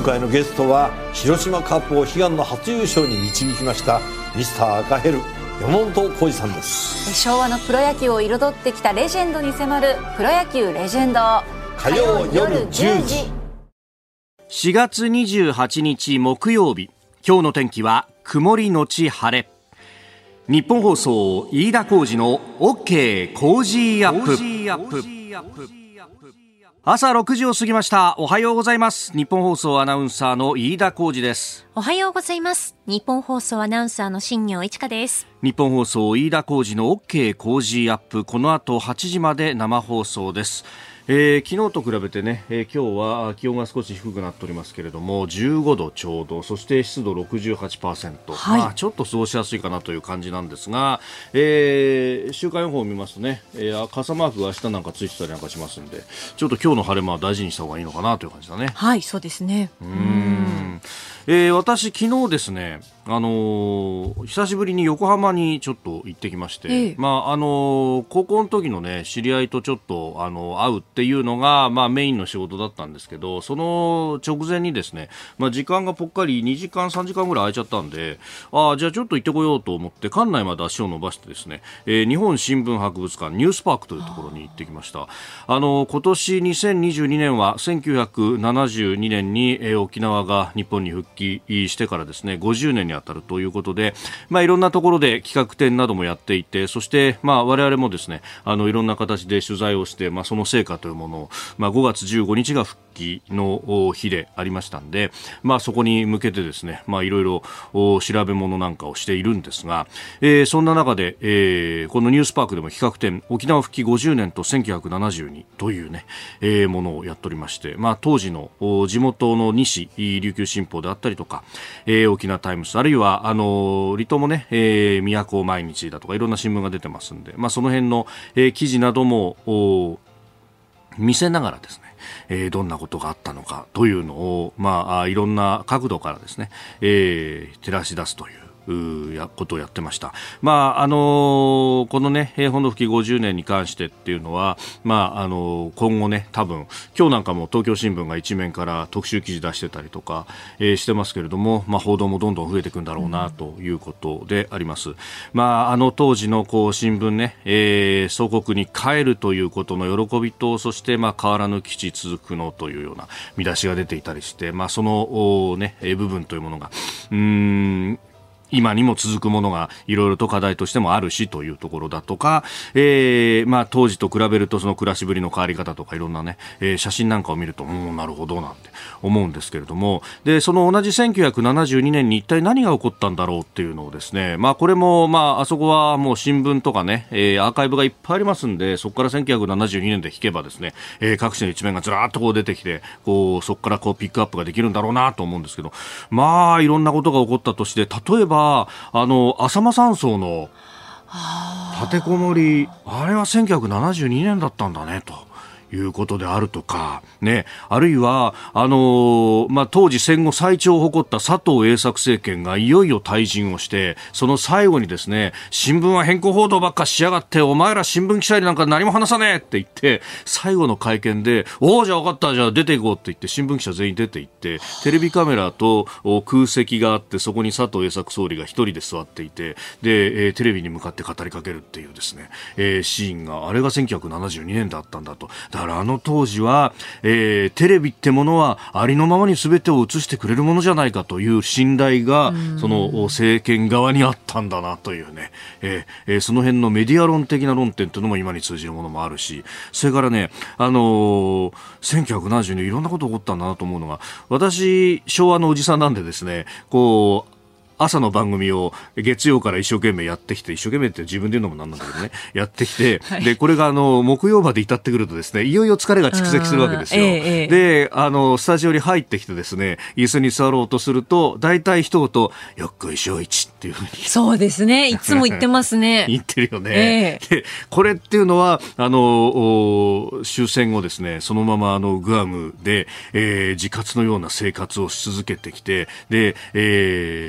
回のゲストは広島カップを悲願の初優勝に導きましたミスター赤ヘル山本浩二さんです。 昭和のプロ野球を彩ってきたレジェンドに迫るプロ野球レジェンド、 火曜夜10時。 4月28日木曜日、今日の天気は曇りのち晴れ。日本放送飯田浩司の OK コージーアップ。朝6時を過ぎました。おはようございます。日本放送アナウンサーの飯田浩司です。 おはようございます。日本放送アナウンサーの新業一華です。 日本放送飯田浩司の OK コージーアップ、この後8時まで生放送です。昨日と比べてね、今日は気温が少し低くなっておりますけれども、15度ちょうど、そして湿度 68%、はい、ちょっと過ごしやすいかなという感じなんですが、週間予報を見ますとね、傘マークが明日なんかついてたりなんかしますんで、ちょっと今日の晴れ間は大事にした方がいいのかなという感じだね。 はい、そうですね。 私昨日ですね、久しぶりに横浜にちょっと行ってきまして、高校の時のね知り合いとちょっと会うっていうのが、メインの仕事だったんですけど、その直前にですね、時間がぽっかり2時間3時間ぐらい空いちゃったんで、じゃあちょっと行ってこようと思って館内まで足を伸ばしてですね、日本新聞博物館ニュースパークというところに行ってきました。今年2022年は1972年に、沖縄が日本に復帰してからですね50年に当たるということで、いろんなところで企画展などもやっていて、そして、我々もですねいろんな形で取材をして、その成果というものを、5月15日が復帰の日でありましたんで、そこに向けてですね、いろいろ調べ物なんかをしているんですが、そんな中で、このニュースパークでも企画展沖縄復帰50年と1972というね、ものをやっておりまして、当時の地元の西琉球新報であったりとか、沖縄タイムス、あるいは離島もね、都毎日だとかいろんな新聞が出てますんで、その辺の、記事なども見せながらですね、どんなことがあったのかというのを、いろんな角度からですね、照らし出すということをやってました。このね平本土復帰50年に関してっていうのは、今後ね多分今日なんかも東京新聞が一面から特集記事出してたりとか、してますけれども、報道もどんどん増えていくんだろうなということであります。当時の新聞ね、祖国に帰るということの喜びと、そして変わらぬ基地続くのというような見出しが出ていたりして、その部分というものが今にも続くものがいろいろと課題としてもあるしというところだとか、当時と比べるとその暮らしぶりの変わり方とかいろんなね、写真なんかを見るとなるほどなんて思うんですけれども、でその同じ1972年に一体何が起こったんだろうっていうのをですね、これもあそこはもう新聞とかね、アーカイブがいっぱいありますんで、そこから1972年で引けばですね、各地の一面がずらーっと出てきて、そこからピックアップができるんだろうなと思うんですけど、いろんなことが起こったとして、例えば浅間山荘の立てこもり、あれは1972年だったんだねということであるとかね、あるいは当時戦後最長を誇った佐藤栄作政権がいよいよ退陣をして、その最後にですね、新聞は偏向報道ばっかしやがって、お前ら新聞記者になんか何も話さねえって言って、最後の会見でじゃあ分かった、じゃあ出ていこうって言って新聞記者全員出て行って、テレビカメラと空席があって、そこに佐藤栄作総理が一人で座っていて、で、テレビに向かって語りかけるっていうですね、シーンが、あれが1972年だったんだと。だから当時は、テレビってものはありのままに全てを映してくれるものじゃないかという信頼がその政権側にあったんだなというね、その辺のメディア論的な論点というのも今に通じるものもあるし、それからね、1970年いろんなこと起こったんだなと思うのが、私昭和のおじさんなんでですね、朝の番組を月曜から一生懸命やってきて、一生懸命って自分で言うのもなんなんだけどね、やってきて、はい、でこれが木曜まで至ってくるとですね、いよいよ疲れが蓄積するわけですよ。でスタジオに入ってきてですね、椅子に座ろうとすると大体一言、よっこいしょいちっていうふうに、 そうですね、いつも言ってますね言ってるよね、でこれっていうのは終戦後ですね、そのままグアムで、自活のような生活をし続けてきて、で、戦後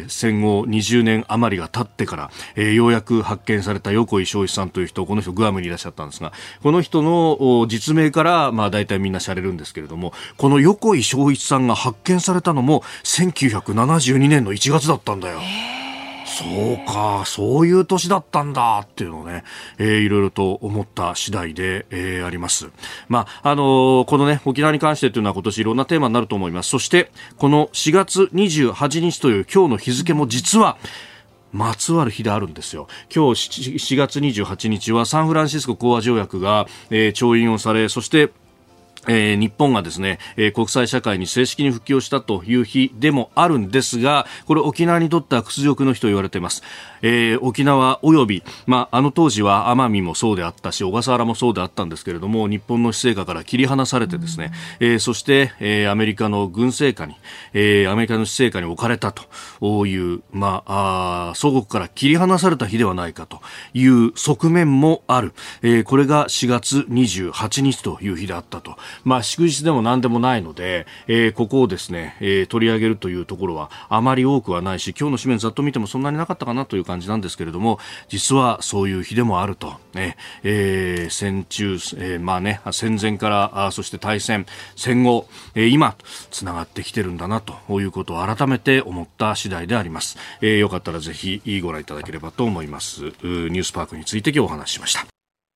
後20年余りが経ってから、ようやく発見された横井正一さんという人、この人グアムにいらっしゃったんですが、この人の実名から、大体みんな知られるんですけれども、この横井正一さんが発見されたのも1972年の1月だったんだよ。そうか、そういう年だったんだっていうのをね、いろいろと思った次第で、あります。このね、沖縄に関してというのは今年いろんなテーマになると思います。そしてこの4月28日という今日の日付も実はまつわる日であるんですよ。今日4月28日はサンフランシスコ講和条約が、調印をされ、そして日本がですね、国際社会に正式に復帰をしたという日でもあるんですが、これ沖縄にとっては屈辱の日と言われています。沖縄および、当時は奄美もそうであったし小笠原もそうであったんですけれども、日本の施政下から切り離されてですね、そして、アメリカの軍政下に、アメリカの施政下に置かれたという、祖国から切り離された日ではないかという側面もある。これが4月28日という日であったと。祝日でも何でもないので、ここをですね、取り上げるというところはあまり多くはないし、今日の紙面ざっと見てもそんなになかったかなという感じなんですけれども、実はそういう日でもあると、戦中、戦前からそして大戦戦後、今つながってきてるんだなということを改めて思った次第であります。よかったらぜひご覧いただければと思います。ニュースパークについて今日お話ししました。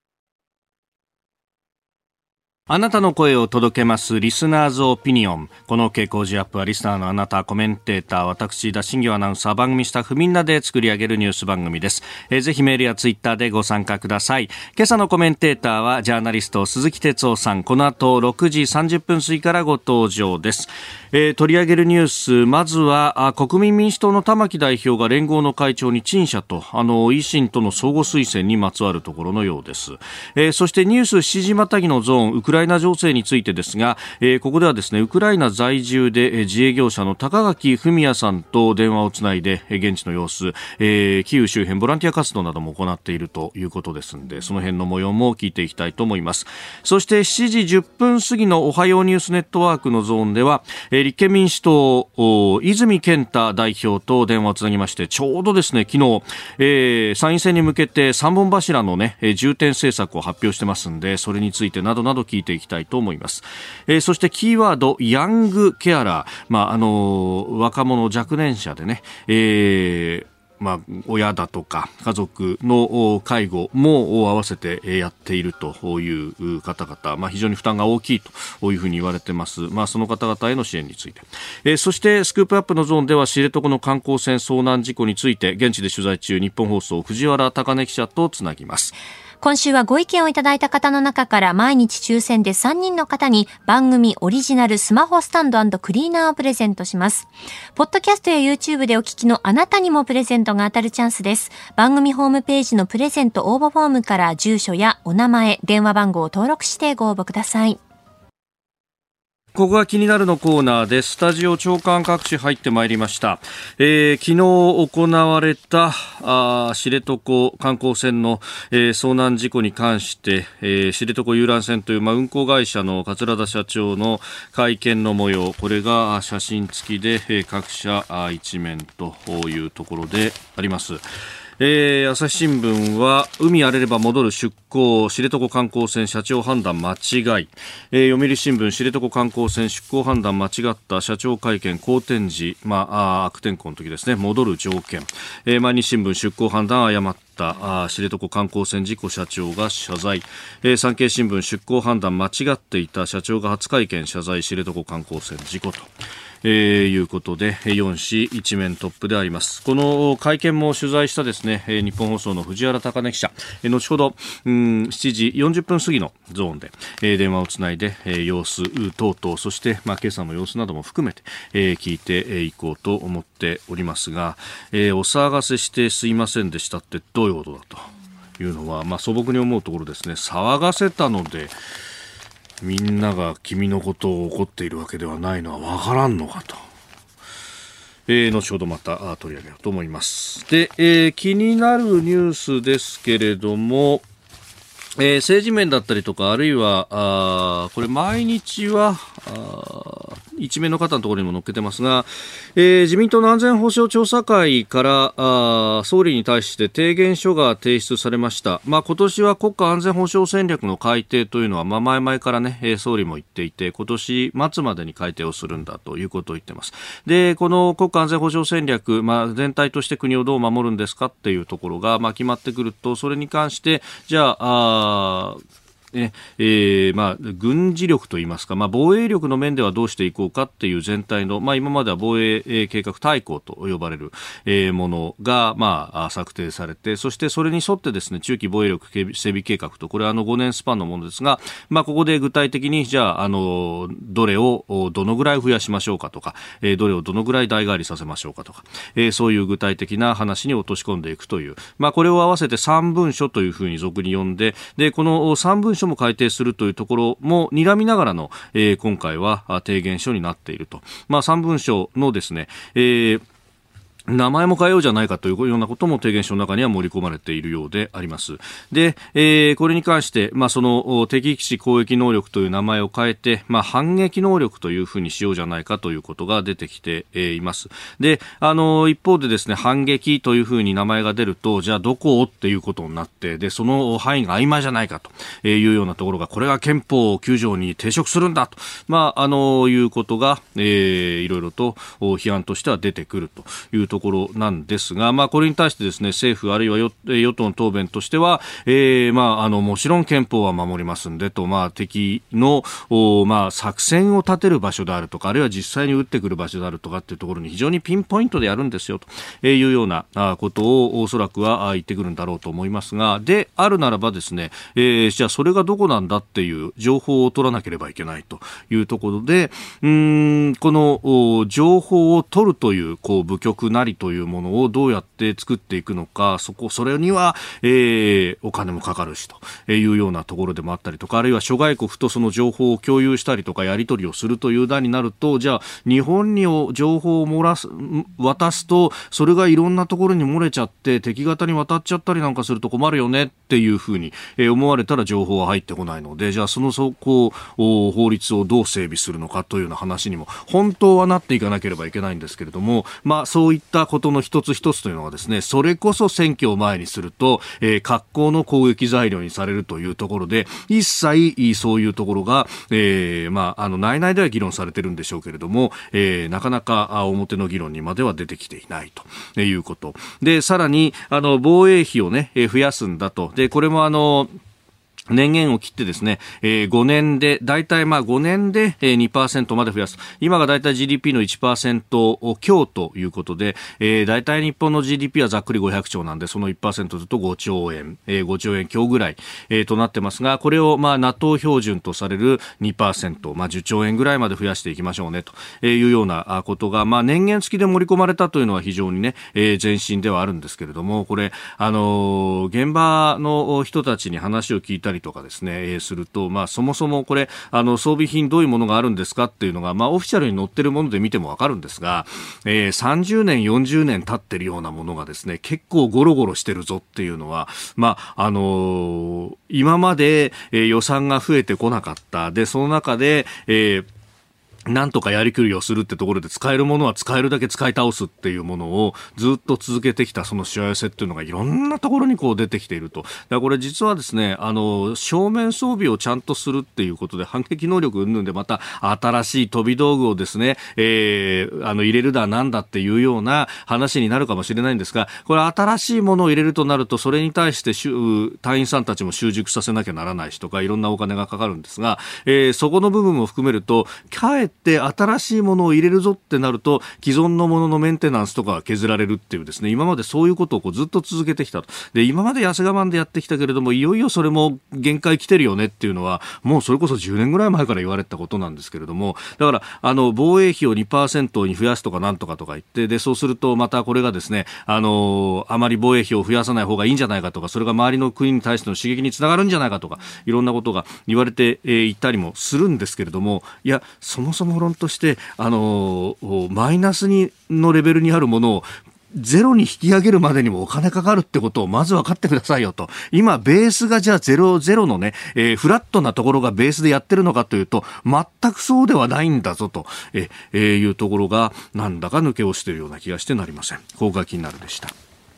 あなたの声を届けますリスナーズオピニオン。この傾向時アップはリスナーのあなた、コメンテーター、私田新業アナウンサー、番組スタッフみんなで作り上げるニュース番組です。ぜひメールやツイッターでご参加ください。今朝のコメンテーターはジャーナリスト鈴木哲夫さん。この後6時30分過ぎからご登場です。取り上げるニュース、まずは国民民主党の玉木代表が連合の会長に陳謝と、維新との相互推薦にまつわるところのようです。そしてニュース7時またぎのゾーン、ウクライナ情勢についてですが、ここではですね、ウクライナ在住で自営業者の高垣文也さんと電話をつないで現地の様子、キーウ周辺ボランティア活動なども行っているということですので、その辺の模様も聞いていきたいと思います。そして7時10分過ぎのおはようニュースネットワークのゾーンでは、立憲民主党泉健太代表と電話をつなぎまして、ちょうどですね、昨日、参院選に向けて3本柱のね、重点政策を発表してますんで、それについてなどなど聞いていきたいと思います。そしてキーワードヤングケアラー、若者若年者でね、親だとか家族の介護も合わせてやっているという方々、非常に負担が大きいというふうに言われています。その方々への支援について、そしてスクープアップのゾーンでは知床の観光船遭難事故について現地で取材中、日本放送藤原貴音記者とつなぎます。 今週はご意見をいただいた方の中から毎日抽選で3人の方に番組オリジナルスマホスタンド&クリーナーをプレゼントします。ポッドキャストや YouTube でお聞きのあなたにもプレゼントが当たるチャンスです。番組ホームページのプレゼント応募フォームから住所やお名前、電話番号を登録してご応募ください。 ここが気になるのコーナーです。スタジオ長官各紙入ってまいりました。昨日行われた知床観光船の、遭難事故に関して、知床遊覧船という、運航会社の桂田社長の会見の模様、これが写真付きで、各社一面というところであります。朝日新聞は海荒れれば戻る出港、知床観光船社長判断間違い、読売新聞知床観光船出港判断間違った社長会見好転時、悪天候の時ですね、戻る条件、毎日新聞出港判断誤った知床観光船事故社長が謝罪、産経新聞出港判断間違っていた社長が初会見謝罪、知床観光船事故ということで4紙一面トップであります。この会見も取材したですね、日本放送の藤原貴音記者、後ほど7時40分過ぎのゾーンで、電話をつないで、様子等々、そして、今朝の様子なども含めて、聞いていこうと思っておりますが、お騒がせしてすいませんでしたってどういうことだというのは、素朴に思うところですね。騒がせたのでみんなが君のことを怒っているわけではないのはわからんのかと、後ほどまた取り上げようと思います。で、気になるニュースですけれども、政治面だったりとか、あるいはこれ毎日は一面の方のところにも載っけてますが、自民党の安全保障調査会から総理に対して提言書が提出されました。今年は国家安全保障戦略の改定というのは、前々からね、総理も言っていて、今年末までに改定をするんだということを言っています。で、この国家安全保障戦略、全体として国をどう守るんですかっていうところが、決まってくると、それに関して、じゃあ、軍事力といいますか、防衛力の面ではどうしていこうかっていう全体の、今までは防衛計画大綱と呼ばれる、ものが、策定されて、そしてそれに沿ってですね、中期防衛力整備計画と、これは5年スパンのものですが、ここで具体的に、じゃあ、どれをどのぐらい増やしましょうかとか、どれをどのぐらい代替わりさせましょうかとか、そういう具体的な話に落とし込んでいくという、これを合わせて3文書というふうに俗に呼んで、で、この3文書も改定するというところも睨みながらの、今回は提言書になっていると。3文書のですね、名前も変えようじゃないかというようなことも提言書の中には盛り込まれているようであります。で、これに関して、その敵基地攻撃能力という名前を変えて、反撃能力というふうにしようじゃないかということが出てきています。で、一方でですね、反撃というふうに名前が出ると、じゃあどこをっていうことになって、で、その範囲が曖昧じゃないかというようなところが、これが憲法9条に抵触するんだと、いうことが、いろいろと批判としては出てくるというところなんですが、これに対してですね、政府あるいは与党の答弁としては、もちろん憲法は守りますんでと、敵の、作戦を立てる場所であるとか、あるいは実際に撃ってくる場所であるとかっていうところに非常にピンポイントでやるんですよというようなことをおそらくは言ってくるんだろうと思いますが、であるならばですね、じゃあそれがどこなんだっていう情報を取らなければいけないというところで、この情報を取るという、部局なりというものをどうやって作っていくのか、それには、お金もかかるしというようなところでもあったりとか、あるいは諸外国とその情報を共有したりとかやり取りをするという段になると、じゃあ日本に情報を渡すとそれがいろんなところに漏れちゃって敵方に渡っちゃったりなんかすると困るよねっていうふうに思われたら情報は入ってこないので、じゃあその法律をどう整備するのかというような話にも本当はなっていかなければいけないんですけれども、そういったことの一つ一つというのはですね、それこそ選挙を前にすると、格好の攻撃材料にされるというところで、一切そういうところが、内々では議論されているんでしょうけれども、なかなか表の議論にまでは出てきていないということで、さらに防衛費をね、増やすんだと。で、これも年限を切ってですね、5年で、だいたい5年で 2% まで増やす。今がだいたい GDP の 1% 強ということで、だいたい日本の GDP はざっくり500兆なんで、その 1% だと5兆円、5兆円強ぐらい、となってますが、これをNATO 標準とされる 2%、10兆円ぐらいまで増やしていきましょうね、というようなことが、年限付きで盛り込まれたというのは非常にね、前進ではあるんですけれども、これ、現場の人たちに話を聞いたりとかですね、すると、そもそもこれ装備品どういうものがあるんですかっていうのが、オフィシャルに載ってるもので見てもわかるんですが、30年40年経ってるようなものがですね、結構ゴロゴロしてるぞっていうのは、今まで、予算が増えてこなかった。で、その中で、なんとかやりくりをするってところで、使えるものは使えるだけ使い倒すっていうものをずっと続けてきたそのしわ寄せっていうのがいろんなところに出てきていると。だからこれ実はですね、正面装備をちゃんとするっていうことで、反撃能力云々でまた新しい飛び道具をですね、入れるだなんだっていうような話になるかもしれないんですが、これ新しいものを入れるとなると、それに対して隊員さんたちも習熟させなきゃならないしとか、いろんなお金がかかるんですが、そこの部分も含めると、かえって新しいものを入れるぞってなると、既存のもののメンテナンスとかが削られるっていうですね、今までそういうことをずっと続けてきたと。で、今まで痩せ我慢でやってきたけれども、いよいよそれも限界来てるよねっていうのは、もうそれこそ10年ぐらい前から言われたことなんですけれども、だから防衛費を 2% に増やすとかなんとかとか言って、でそうするとまたこれがですね、あまり防衛費を増やさない方がいいんじゃないかとか、それが周りの国に対しての刺激につながるんじゃないかとか、いろんなことが言われていったりもするんですけれども、いや、そもそも論としてマイナスのレベルにあるものをゼロに引き上げるまでにもお金かかるってことをまず分かってくださいよと。今ベースがじゃあゼロのね、フラットなところがベースでやってるのかというと全くそうではないんだぞと、いうところがなんだか抜け落ちているような気がしてなりません。ここが気になるでした。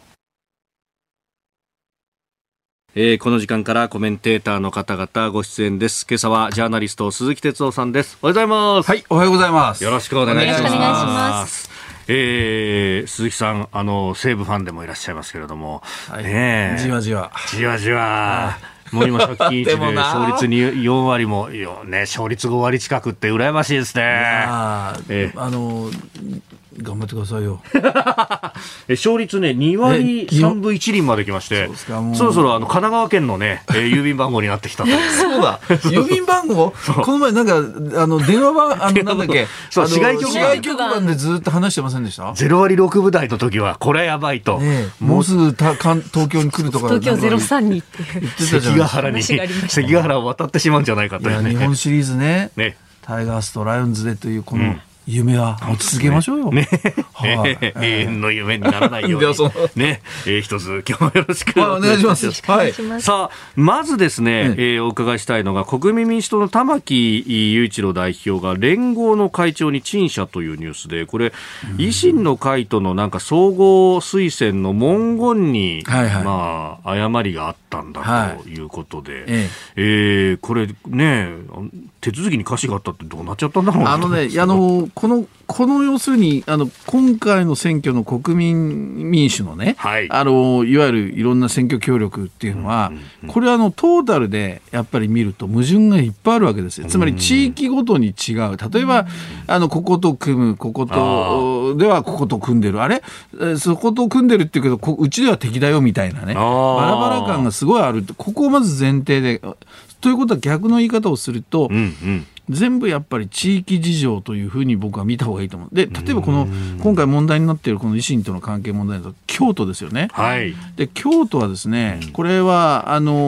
この時間からコメンテーターの方々ご出演です。今朝はジャーナリスト鈴木哲夫さんです。おはようございます。 はい、おはようございます。 よろしくお願いします。 よろしくお願いします。 鈴木さん、西武ファンでもいらっしゃいますけれども、 はい、 ね、 じわじわもう今借金1で勝率4割も、ね、勝率5割近くって羨ましいですね。 頑張ってくださいよ。 勝率ね2割3分1厘まで来まして、そろそろ神奈川県のね、郵便番号になってきたと。 そうだ、郵便番号この前なんか電話番なんだっけ、 そう市外局番でずっと話してませんでした？ 0割6分台の時はこれやばいと、 もうすぐ東京に来るとか東京03にって言ってたじゃないですか。 関ヶ原を渡ってしまうんじゃないかというね。 日本シリーズね、タイガースとライオンズでというこの夢は持ち続けましょうよ。 永遠の夢にならないようにね、一つ今日もよろしくお願いします。はい。 さあまずですね、お伺いしたいのが国民民主党の玉木雄一郎代表が連合の会長に陳謝というニュースで、これ維新の会とのなんか総合推薦の文言に、まあ誤りがあったんだということで、これね手続きに瑕疵があったってどうなっちゃったんだろうなと。 この要するに今回の選挙の国民民主のね、いわゆるいろんな選挙協力っていうのは、これはトータルでやっぱり見ると矛盾がいっぱいあるわけですよ。つまり地域ごとに違う。例えばここと組む、こことではここと組んでる、あれそこと組んでるっていうけどうちでは敵だよみたいなね、バラバラ感がすごいある。ここをまず前提で、ということは逆の言い方をすると、全部やっぱり地域事情というふうに僕は見た方がいいと思う。で、例えば今回問題になっているこの維新との関係問題だと京都ですよね。で、京都はですね、これは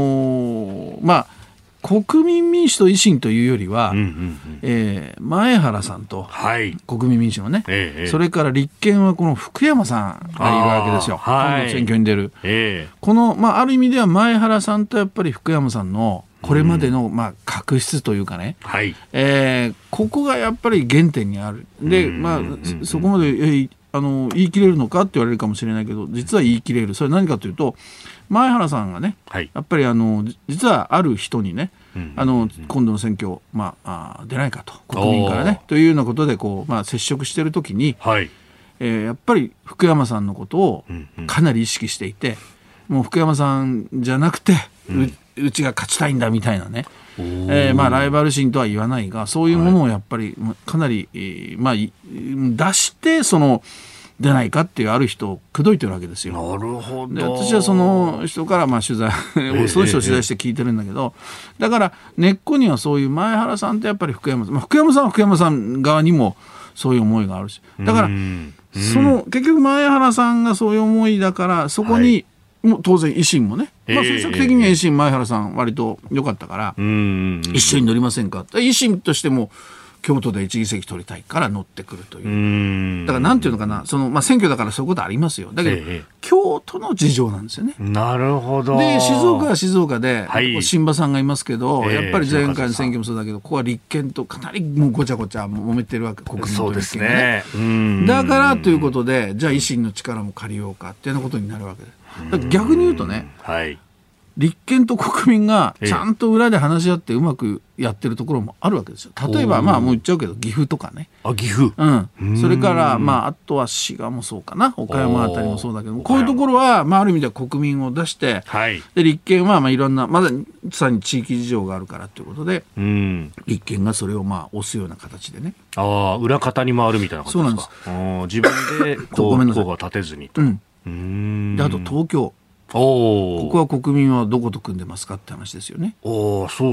国民民主と維新というよりは、前原さんと、国民民主のね、それから立憲はこの福山さんがいるわけですよ。今度選挙に出る。この、ある意味では前原さんとやっぱり福山さんのこれまでの確執というかね、ここがやっぱり原点にある。で、そこまで言い切れるのかって言われるかもしれないけど、実は言い切れる。それは何かというと、前原さんがね、やっぱり実はある人にね、今度の選挙、出ないかと、国民からねというようなことで接触しているときに、やっぱり福山さんのことをかなり意識していて、もう福山さんじゃなくて、うちが勝ちたいんだみたいなね、ライバル心とは言わないが、そういうものをやっぱりかなり、出して出ないかっていうある人を口説いてるわけですよ。 なるほど。 で、私はその人から取材その人を取材して聞いてるんだけど、だから根っこにはそういう前原さんとやっぱり福山さん、福山さんは福山さん側にもそういう思いがあるし、だから結局前原さんがそういう思いだから、そこに、もう当然維新もね、政策的には維新前原さん割と良かったから、一緒に乗りませんか。維新としても京都で1議席取りたいから乗ってくるという。だからなんていうのかな、選挙だからそういうことありますよ。だけど、京都の事情なんですよね。 なるほど。 で、静岡は静岡で、新馬さんがいますけど、やっぱり前回の選挙もそうだけど、ここは立憲とかなりもうごちゃごちゃ揉めてるわけ、国民と立憲がね。だからということで、じゃあ維新の力も借りようかっていうようなことになるわけです。だから逆に言うとね、立憲と国民がちゃんと裏で話し合ってうまくやってるところもあるわけですよ。例えばもう言っちゃうけど岐阜とかね。 岐阜。 それからあとは滋賀もそうかな、岡山あたりもそうだけども、こういうところはある意味では国民を出して、で立憲はいろんなまさに地域事情があるからということで、立憲がそれを押すような形でね。 裏方に回るみたいなことですか。そうなんです。自分で候補が立てずにと。 であと東京。ここは国民はどこと組んでますかって話ですよね。 そうだっ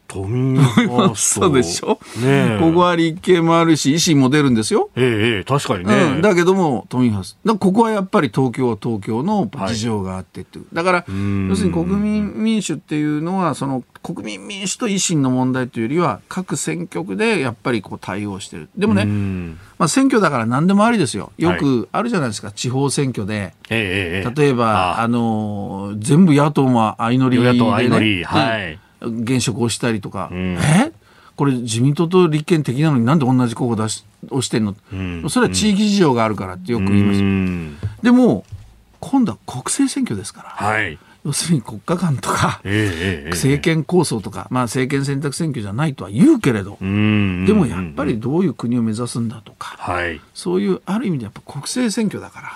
都民ファーストそうでしょ、ね、ここは立憲もあるし維新も出るんですよ、 確かにね、 だけども都民ファーストだからここはやっぱり東京は東京の事情があってっていう、だから要するに国民民主っていうのはその国民民主と維新の問題というよりは各選挙区でやっぱりこう対応してる。でもね、選挙だから何でもありですよ。よくあるじゃないですか、地方選挙で、例えば全部野党も相乗りでね、現職をしたりとか、これ自民党と立憲的なのになんで同じ候補押してんの、それは地域事情があるからってよく言いますよ。でも今度は国政選挙ですから、要するに国家間とか、政権構想とか、政権選択選挙じゃないとは言うけれど、でもやっぱりどういう国を目指すんだとか、そういうある意味でやっぱ国政選挙だから、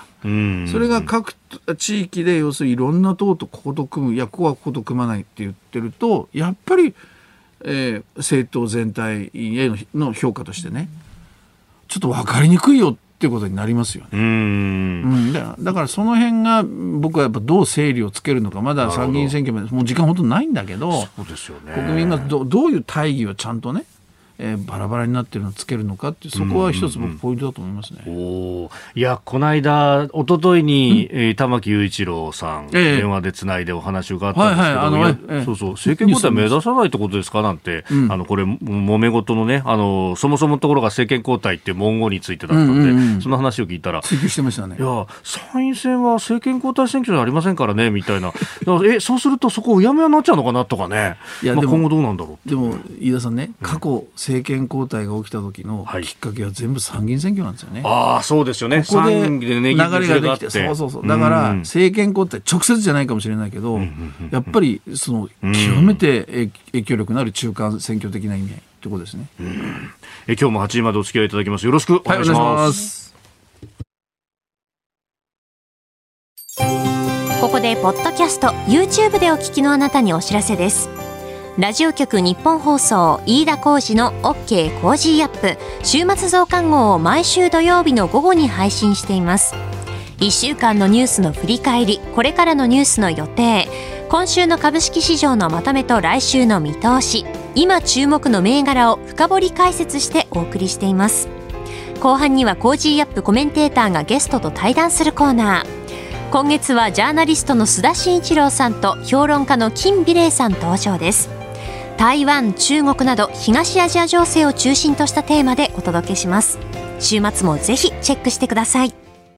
それが各地域で要するにいろんな党とここと組む、いやここはここと組まないって言ってると、やっぱり、政党全体への評価としてね、ちょっと分かりにくいよっていうことになりますよね。だからその辺が僕はやっぱどう整理をつけるのか、まだ参議院選挙までもう時間ほとんどないんだけど、 そうですよね、 国民がどういう大義をちゃんとね、バラバラになってるのをつけるのかって、そこは一つ僕ポイントだと思いますね。 いや、この間一昨日に、玉木雄一郎さん、電話でつないでお話を伺ったんですけど、政権交代目指さないってことですかなんて、これ揉め事のね、そもそものところが政権交代って文言についてだったんで、その話を聞いたら追及してましたね。 いや、参院選は政権交代選挙じゃありませんからねみたいなそうするとそこうやむやになっちゃうのかなとかね。今後どうなんだろう。 でも飯田さんね、過去政権交代が起きた時のきっかけは全部参議院選挙なんですよね。 そうですよね。 ここで流れができて、そうだから政権交代直接じゃないかもしれないけど、やっぱりその極めて影響力のある中間選挙的な意味合いということですね。 今日も8時までお付き合いいただきます。よろしくお願いします。 ここでポッドキャスト YouTube でお聞きのあなたにお知らせです。ラジオ局日本放送飯田浩司の OK コージーアップ週末増刊号を毎週土曜日の午後に配信しています。1週間のニュースの振り返り、これからのニュースの予定、今週の株式市場のまとめと来週の見通し、今注目の銘柄を深掘り解説してお送りしています。後半にはコージーアップコメンテーターがゲストと対談するコーナー。今月はジャーナリストの須田慎一郎さんと評論家の金美玲さん登場です。台湾、中国など東アジア情勢を中心としたテーマでお届けします。週末もぜひチェックしてください。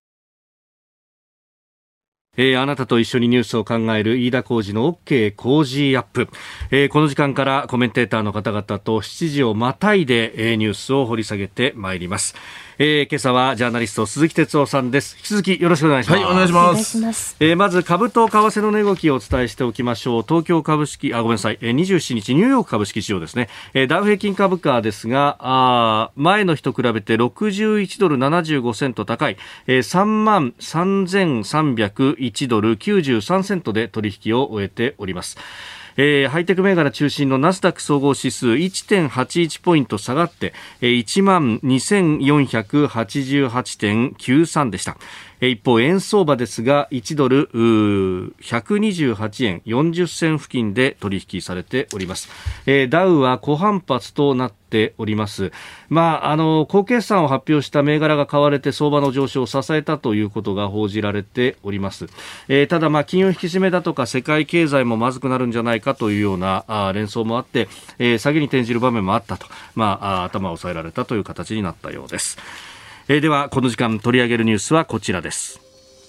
あなたと一緒にニュースを考える飯田浩司の OK コージーアップ、この時間からコメンテーターの方々と7時をまたいで、ニュースを掘り下げてまいります。今朝はジャーナリスト鈴木哲夫さんです。引き続きよろしくお願いします。 はい、お願いします。 まず株と為替の値動きをお伝えしておきましょう。東京株式27日ニューヨーク株式市場ですね。ダウ平均株価ですが、前の日と比べて61ドル75セント高い、33,301ドル93セントで取引を終えております。ハイテク銘柄中心のナスダック総合指数 1.81 ポイント下がって12,488.93 でした。一方円相場ですが1ドル128円40銭付近で取引されております。ダウは小反発となっております。高決算を発表した銘柄が買われて相場の上昇を支えたということが報じられております。ただ金融引き締めだとか世界経済もまずくなるんじゃないかというような連想もあって、下げに転じる場面もあったと、頭を押さえられたという形になったようです。ではこの時間取り上げるニュースはこちらです。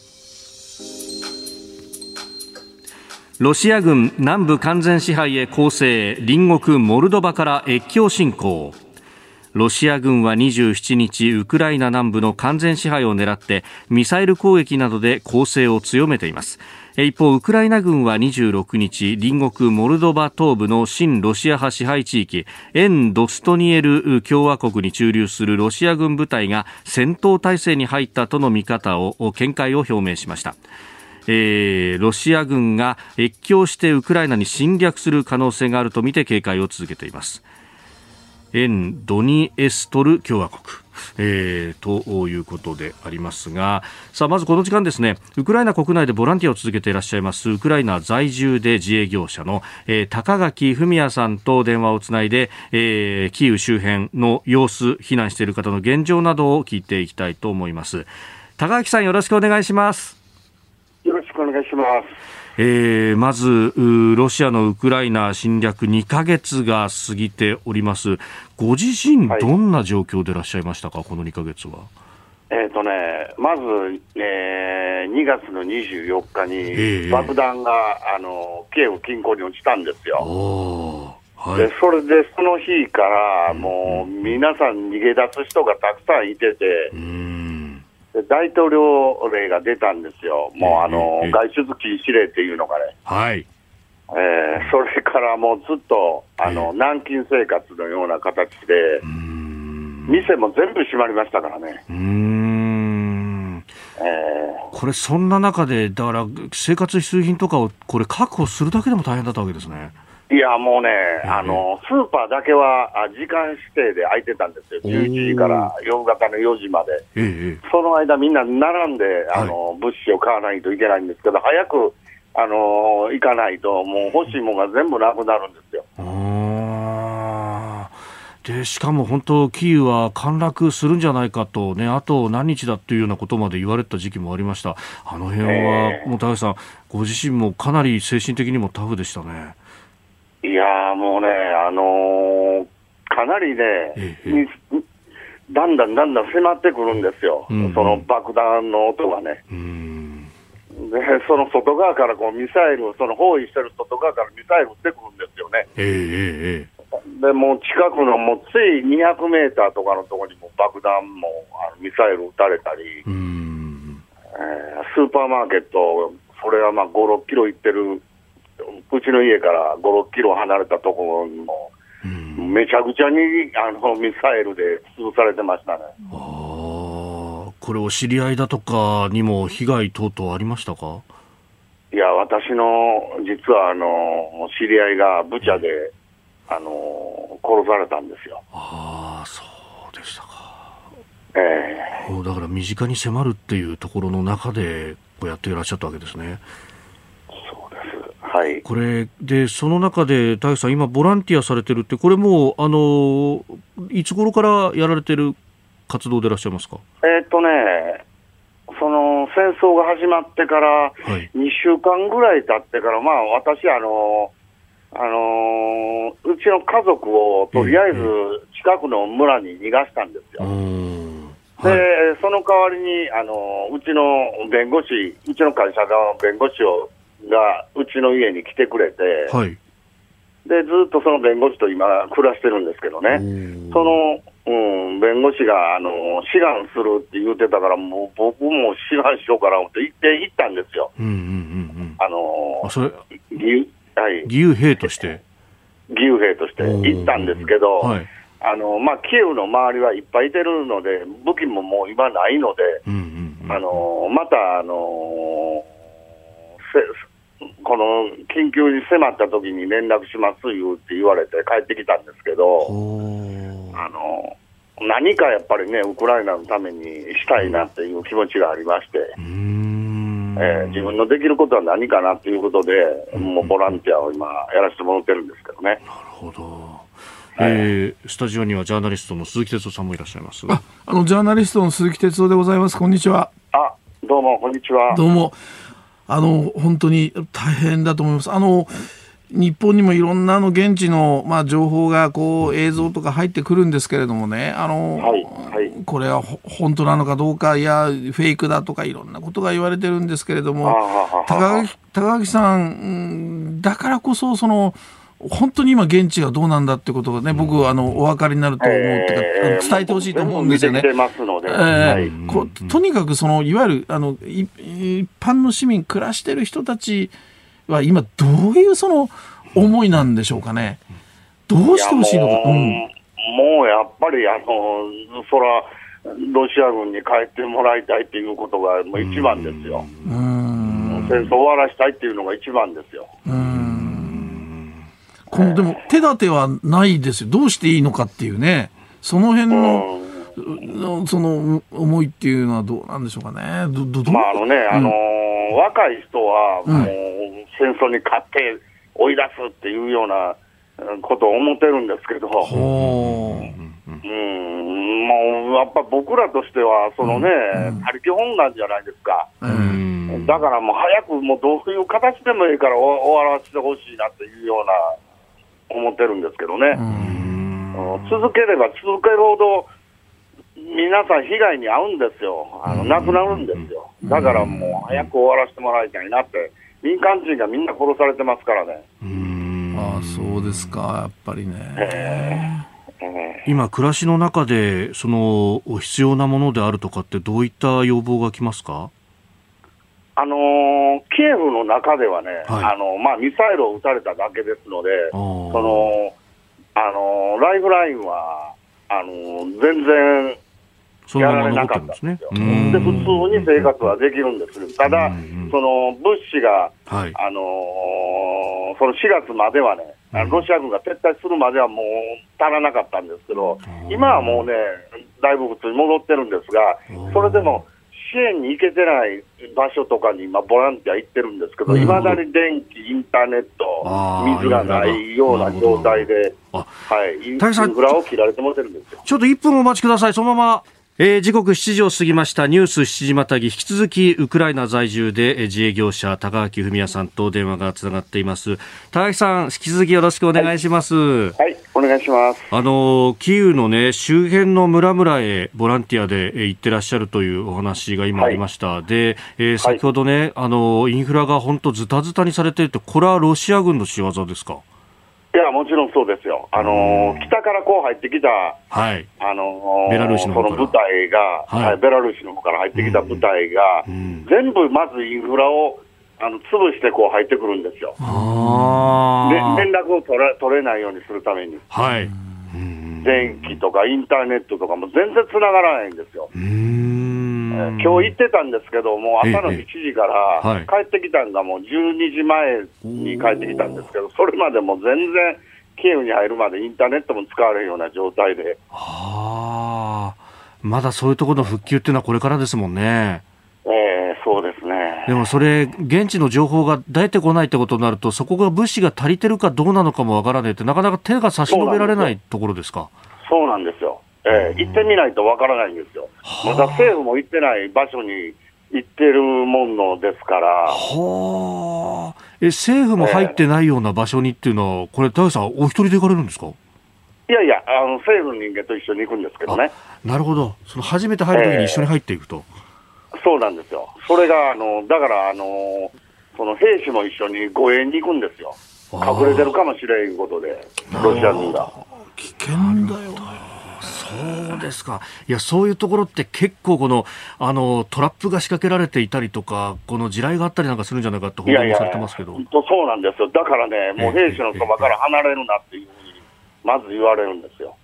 ロシア軍南部完全支配へ攻勢、隣国モルドバから越境侵攻。ロシア軍は27日ウクライナ南部の完全支配を狙ってミサイル攻撃などで攻勢を強めています。一方ウクライナ軍は26日隣国モルドバ東部の親ロシア派支配地域沿ドストニエル共和国に駐留するロシア軍部隊が戦闘態勢に入ったとの見方を見解を表明しました。ロシア軍が越境してウクライナに侵略する可能性があるとみて警戒を続けています。 沿ドニエストル共和国、ということでありますが、さあまずこの時間ですね、ウクライナ国内でボランティアを続けていらっしゃいますウクライナ在住で自営業者の、高垣文也さんと電話をつないで、キーウ周辺の様子、避難している方の現状などを聞いていきたいと思います。高垣さん、よろしくお願いします。 よろしくお願いします。 まずロシアのウクライナ侵略2ヶ月が過ぎております。ご自身どんな状況でいらっしゃいましたか、この2ヶ月は。 まず、2月の24日に爆弾が、キエフ近郊に落ちたんですよ。でそれでその日からもう皆さん逃げ出す人がたくさんいてて、大統領令が出たんですよ。もう外出禁止令っていうのがね、それからもうずっと軟禁生活のような形で、店も全部閉まりましたからね。 これそんな中でだから生活必需品とかをこれ確保するだけでも大変だったわけですね。 いやもうね、スーパーだけは時間指定で開いてたんですよ。11時から夕方の4時まで、その間みんな並んで物資を買わないといけないんですけど、早く行かないともう欲しいものが全部なくなるんですよ。 でしかも本当キーウは陥落するんじゃないかとね、あと何日だというようなことまで言われた時期もありました。あの辺はもう高橋さんご自身もかなり精神的にもタフでしたね。 いやもうね、かなりね、だんだん迫ってくるんですよ、その爆弾の音がね。でその外側からこうミサイル、その包囲してる外側からミサイル撃ってくるんですよね。でもう近くのもうつい200メーターとかのところにも爆弾もミサイル撃たれたり、スーパーマーケット、それはまあ5、6キロ行ってる、うちの家から5、6キロ離れたところにも、めちゃくちゃにミサイルで潰されてましたね。 これお知り合いだとかにも被害等々ありましたか？ いや、私の実は知り合いがブチャで殺されたんですよ。 そうでしたか。だから身近に迫るっていうところの中でこうやっていらっしゃったわけですね。 そうです。はい。 これでその中で大樹さん今ボランティアされてるって、これもういつ頃からやられてる活動でいらっしゃいますか？ その戦争が始まってから2週間ぐらい経ってから、まあ私うちの家族をとりあえず近くの村に逃がしたんですよ。で、その代わりにうちの弁護士、うちの会社の弁護士がうちの家に来てくれて、でずっとその弁護士と今暮らしてるんですけどね、その、弁護士が志願するって言ってたから、もう僕も志願しようかなって行ったんですよ。 それ義勇兵として行ったんですけど、まあ、キエフの周りはいっぱいいてるので、武器ももう今ないので、またこの緊急に迫った時に連絡しますよって言われて帰ってきたんですけど、何かやっぱりね、ウクライナのためにしたいなっていう気持ちがありまして、自分のできることは何かなということで、もうボランティアを今やらせてもらってるんですけどね。 なるほど。スタジオにはジャーナリストの鈴木哲夫さんもいらっしゃいます。 ジャーナリストの鈴木哲夫でございます。こんにちは。 どうもこんにちは。 どうも。本当に大変だと思います。日本にもいろんな現地の、情報が映像とか入ってくるんですけれどもね、これは本当なのかどうか、いやフェイクだとかいろんなことが言われてるんですけれども、高垣さんだからこそ本当に今現地がどうなんだってことがね、僕お分かりになると思うっていうか、伝えてほしいと思うんですよね。とにかくいわゆる一般の市民暮らしてる人たちは今どういう思いなんでしょうかね。どうしてほしいのか。もうやっぱりそらロシア軍に帰ってもらいたいっていうことがもう一番ですよ。戦争を終わらしたいっていうのが一番ですよ。 このでも手立てはないですよ。どうしていいのかっていうね、その辺の、その思いっていうのはどうなんでしょうかね。 若い人はもう戦争に勝って追い出すっていうようなことを思ってるんですけど、もうやっぱ僕らとしては他力本願じゃないですか。だからもう早くもうどういう形でもいいから終わらせてほしいなっていうような思ってるんですけどね。続ければ続けるほど皆さん被害に遭うんですよ。亡くなるんですよ。だからもう早く終わらせてもらいたいなって。民間人がみんな殺されてますからね。 そうですか、やっぱりね。 今暮らしの中でその必要なものであるとかってどういった要望が来ますか？ キエフの中ではね、ミサイルを撃たれただけですので、ライフラインは全然やられなかったんですよ。で、普通に生活はできるんです。ただ、物資が、その4月まではね、ロシア軍が撤退するまではもう足らなかったんですけど、今はもうね、だいぶ普通に戻ってるんですが、それでも支援に行けてない場所とかに今ボランティア行ってるんですけど、いまだに電気、インターネット、水がないような状態で、インフラを切られてもってるんですよ。 ちょっと1分お待ちください。そのまま時刻7時を過ぎました。ニュース7時またぎ、引き続きウクライナ在住で自営業者高垣文也さんと電話がつながっています。高垣さん、引き続きよろしくお願いします。 はい、お願いします。 キーウのね、周辺の村々へボランティアで行ってらっしゃるというお話が今ありました。で、先ほどね、インフラが本当ズタズタにされていると、これはロシア軍の仕業ですか？ いや、もちろんそうですよ。北からこう入ってきた、 ベラルーシの方からその部隊が、ベラルーシの方から入ってきた部隊が、全部まずインフラを潰してこう入ってくるんですよ。で、連絡を取れないようにするために。電気とかインターネットとかも全然繋がらないんですよ。今日行ってたんですけども、朝の7時から帰ってきたんがもう12時前に帰ってきたんですけど、それまでも全然キーウに入るまでインターネットも使われるような状態で。 まだそういうところの復旧っていうのはこれからですもんね。 そうですね。 でもそれ現地の情報が出てこないってことになると、そこが物資が足りてるかどうなのかもわからないって、なかなか手が差し伸べられないところですか？ そうなんですよ。行ってみないとわからないんですよ。まだ政府も行ってない場所に行ってるものですから。 政府も入ってないような場所にっていうのは、これ、大さん、お一人で行かれるんですか？ いやいや、政府の人間と一緒に行くんですけどね。 なるほど。その初めて入るときに一緒に入っていくと。 そうなんですよ。それが、だから、その兵士も一緒に護衛に行くんですよ。隠れてるかもしれんことで、ロシア軍が。 危険だよ。 そうですか。いや、そういうところって結構トラップが仕掛けられていたりとか、この地雷があったりなんかするんじゃないかって報道もされてますけど。 そうなんですよ。だからね、もう兵士のそばから離れるなっていうふうにまず言われるんですよ。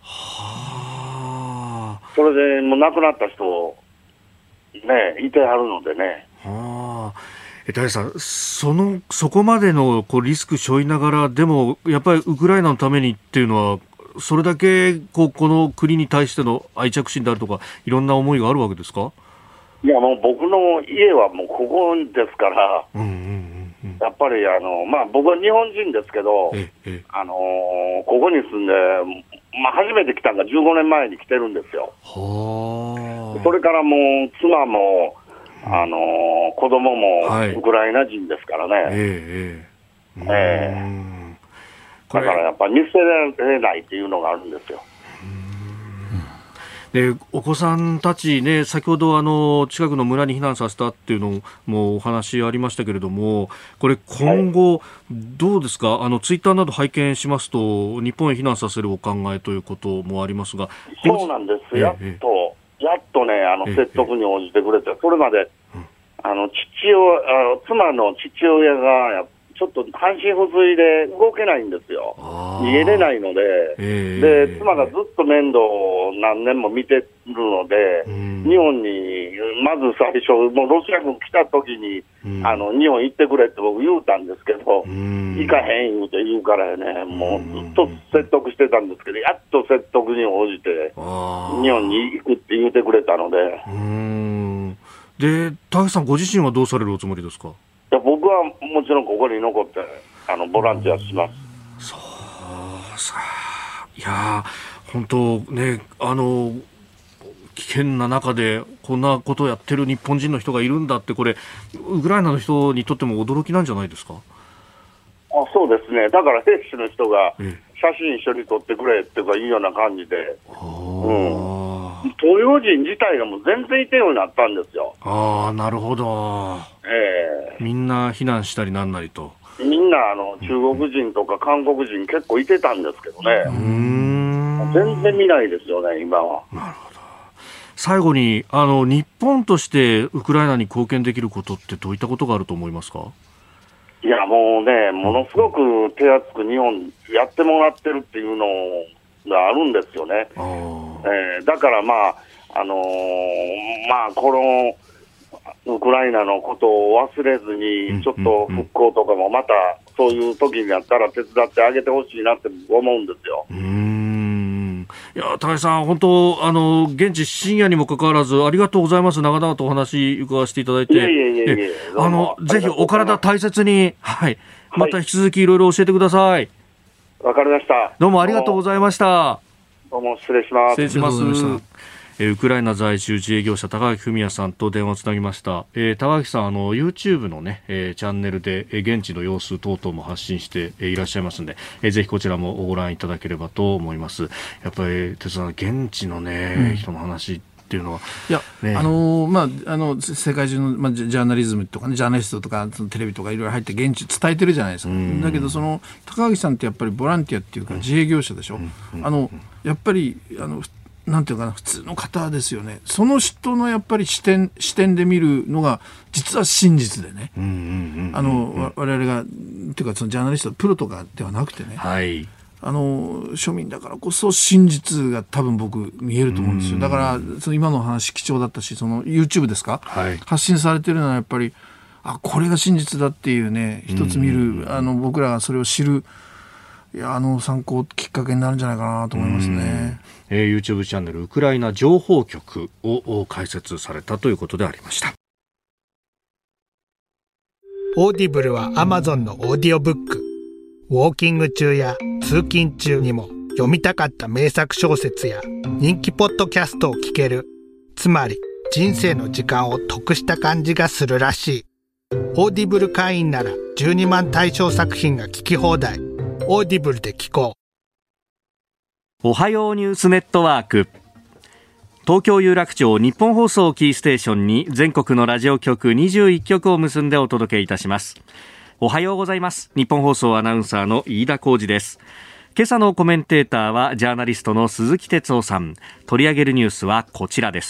それでもう亡くなった人ね、いてはるのでね。 大さん、そこまでのリスク背負いながら、でもやっぱりウクライナのためにっていうのは、それだけこの国に対しての愛着心であるとか、いろんな思いがあるわけですか？ いや、もう僕の家はもうここですから、やっぱり僕は日本人ですけど、ここに住んで、初めて来たのが15年前に来てるんですよ。それからもう妻も子供もウクライナ人ですからね。だからやっぱり見捨てられないっていうのがあるんですよ。 で、お子さんたちね、先ほど近くの村に避難させたっていうのもお話ありましたけれども、これ今後どうですか？ツイッターなど拝見しますと、日本へ避難させるお考えということもありますが。 そうなんです。やっとね、説得に応じてくれて、それまで妻の父親がちょっと半身不随で動けないんですよ。逃げれないので、で、妻がずっと面倒を何年も見てるので、日本に、まず最初、もうロシア軍来た時に、日本行ってくれって僕言うたんですけど、行かへん言うからね、もうずっと説得してたんですけど、やっと説得に応じて、日本に行くって言うてくれたので。 で、高橋さんご自身はどうされるおつもりですか？ いや、僕はもちろんここに残ってボランティアします。 そうさ、いや本当ね、危険な中でこんなことをやってる日本人の人がいるんだって、これウクライナの人にとっても驚きなんじゃないですか？ そうですね。だから兵士の人が写真一緒に撮ってくれっていうような感じで、東洋人自体がもう全然いてようになったんですよ。 なるほど。みんな避難したりなんなりと。 みんな中国人とか韓国人結構いてたんですけどね。全然見ないですよね、今は。 なるほど。最後に日本としてウクライナに貢献できることってどういったことがあると思いますか？ いや、もうね、ものすごく手厚く日本やってもらってるっていうのがあるんですよね。だからこのウクライナのことを忘れずに、ちょっと復興とかもまたそういう時になったら手伝ってあげてほしいなって思うんですよ。 いや、高橋さん、本当現地深夜にもかかわらずありがとうございます。長々とお話伺わせていただいて、ぜひお体大切に、また引き続きいろいろ教えてください。 わかりました。 どうもありがとうございました。 どうも失礼します。 失礼します。ウクライナ在住自営業者高垣文也さんと電話をつなぎました。高垣さんYouTube のね、チャンネルで現地の様子等々も発信していらっしゃいますので、ぜひこちらもご覧いただければと思います。やっぱり哲さん、現地のね、人の話っていうのは、 いや、ね、世界中の、ジャーナリズムとかね、ジャーナリストとかテレビとかいろいろ入って現地伝えてるじゃないですか。だけど高垣さんってやっぱりボランティアっていうか自営業者でしょ。やっぱりなんていうかな、普通の方ですよね。その人のやっぱり視点で見るのが実は真実でね。我々がっていうかそのジャーナリストプロとかではなくてね。庶民だからこそ真実が多分僕見えると思うんですよ。だから今の話貴重だったし、YouTube ですか、発信されてるのはやっぱりこれが真実だっていうね、一つ見る僕らがそれを知る。参考きっかけになるんじゃないかなと思いますね。 YouTube チャンネルウクライナ情報局を開設されたということでありました。 オーディブルは Amazon のオーディオブック。ウォーキング中や通勤中にも読みたかった名作小説や人気ポッドキャストを聞ける。つまり人生の時間を得した感じがするらしい。オーディブル会員なら12万対象作品が聞き放題。オーディブルで聞こう。おはようニュースネットワーク。東京有楽町日本放送キーステーションに全国のラジオ局21局を結んでお届けいたします。おはようございます。日本放送アナウンサーの飯田浩司です。今朝のコメンテーターはジャーナリストの鈴木哲夫さん。取り上げるニュースはこちらです。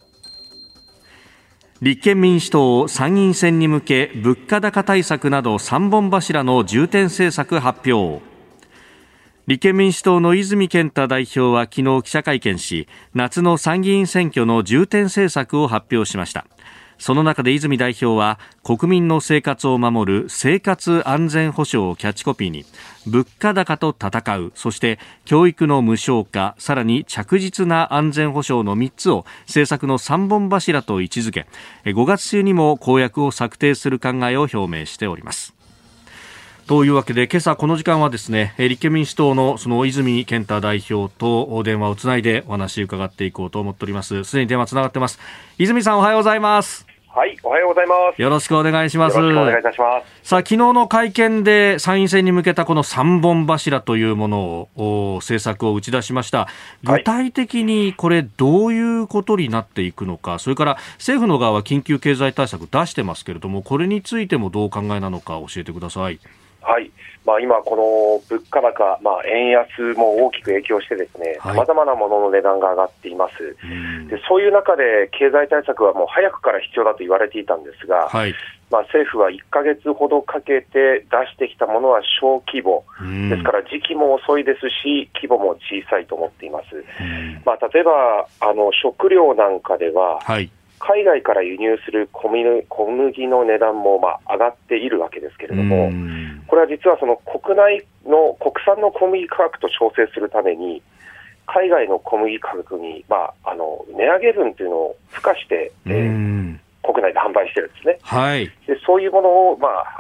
立憲民主党参議院選に向け物価高対策など3本柱の重点政策発表。立憲民主党の泉健太代表は昨日記者会見し、夏の参議院選挙の重点政策を発表しました。その中で泉代表は、国民の生活を守る生活安全保障をキャッチコピーに、物価高と戦う、そして教育の無償化、さらに着実な安全保障の3つを政策の3本柱と位置づけ、5月中にも公約を策定する考えを表明しております。というわけで、今朝この時間はですね、立憲民主党のその泉健太代表と電話をつないでお話を伺っていこうと思っております。すでに電話つながってます。泉さん、おはようございます。 はい、おはようございます。 よろしくお願いします。 よろしくお願いいたします。 さあ、昨日の会見で参院選に向けたこの3本柱というものを政策を打ち出しました。具体的にこれどういうことになっていくのか、それから政府の側は緊急経済対策出してますけれども、これについてもどうお考えなのか教えてください。 はい、 今、この物価高、円安も大きく影響してですね、様々なものの値段が上がっています。で、そういう中で経済対策はもう早くから必要だと言われていたんですが、政府は1ヶ月ほどかけて出してきたものは小規模ですから、時期も遅いですし規模も小さいと思っています。例えば食料なんかでは、海外から輸入する小麦の値段も上がっているわけですけれども、これは実はその国内の国産の小麦価格と調整するために海外の小麦価格に、値上げ分というのを付加して、国内で販売してるんですね。でそういうものを、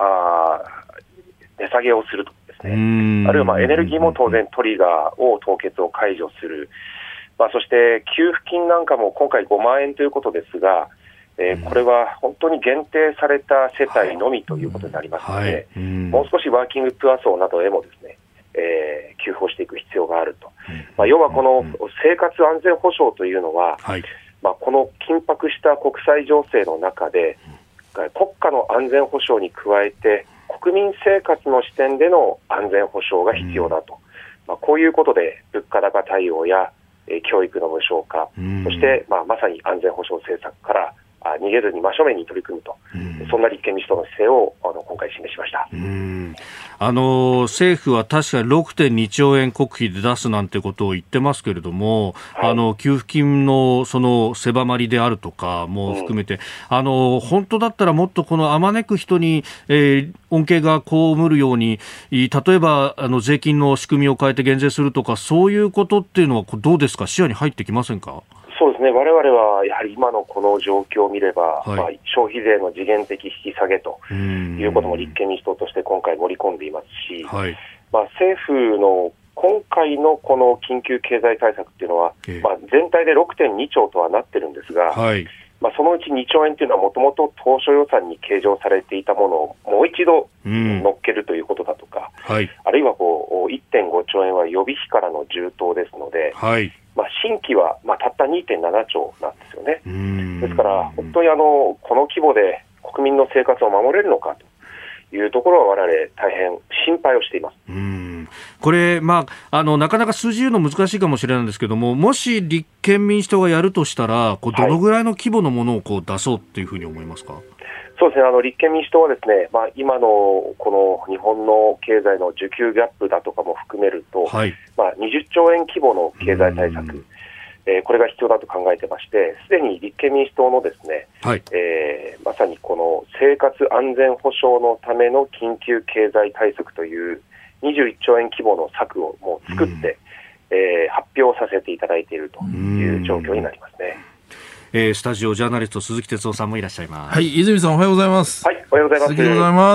値下げをするとですね、あるいはエネルギーも当然トリガーを凍結を解除する、そして給付金なんかも今回5万円ということですが、これは本当に限定された世帯のみということになりますので、もう少しワーキングプア層などへもですね、給付をしていく必要があると。要はこの生活安全保障というのは、この緊迫した国際情勢の中で国家の安全保障に加えて国民生活の視点での安全保障が必要だと、こういうことで物価高対応や教育の無償化、そしてまさに安全保障政策から逃げずに真正面に取り組むと、そんな立憲民主党の姿勢を今回示しました。 政府は確かに 6.2 兆円国費で出すなんてことを言ってますけれども、給付金のその狭まりであるとかも含めて、本当だったらもっとこのあまねく人に、恩恵が被るように、例えば税金の仕組みを変えて減税するとか、そういうことっていうのはどうですか、視野に入ってきませんか？ そうですね、我々はやはり今のこの状況を見れば、消費税の時限的引き下げということも立憲民主党として今回盛り込んでいますし、政府の今回のこの緊急経済対策っていうのは、全体で 6.2 兆とはなってるんですが、そのうち2兆円というのはもともと当初予算に計上されていたものをもう一度乗っけるということだとか、あるいは1.5 兆円は予備費からの充当ですので、新規はたった 2.7 兆なんですよね。ですから本当にこの規模で国民の生活を守れるのかというところは我々大変心配をしています。 これ、なかなか数字言うの難しいかもしれないんですけども、もし立憲民主党がやるとしたらどのぐらいの規模のものを出そうというふうに思いますか？ そうですね、立憲民主党はですね、今のこの日本の経済の需給ギャップだとかも含めると、20兆円規模の経済対策、これが必要だと考えてまして、すでに立憲民主党のですね、まさにこの生活安全保障のための緊急経済対策という21兆円規模の策をもう作って、発表させていただいているという状況になりますね。 スタジオジャーナリスト鈴木哲夫さんもいらっしゃいます。 泉さんおはようございます。 おはようございます。 鈴木でございます。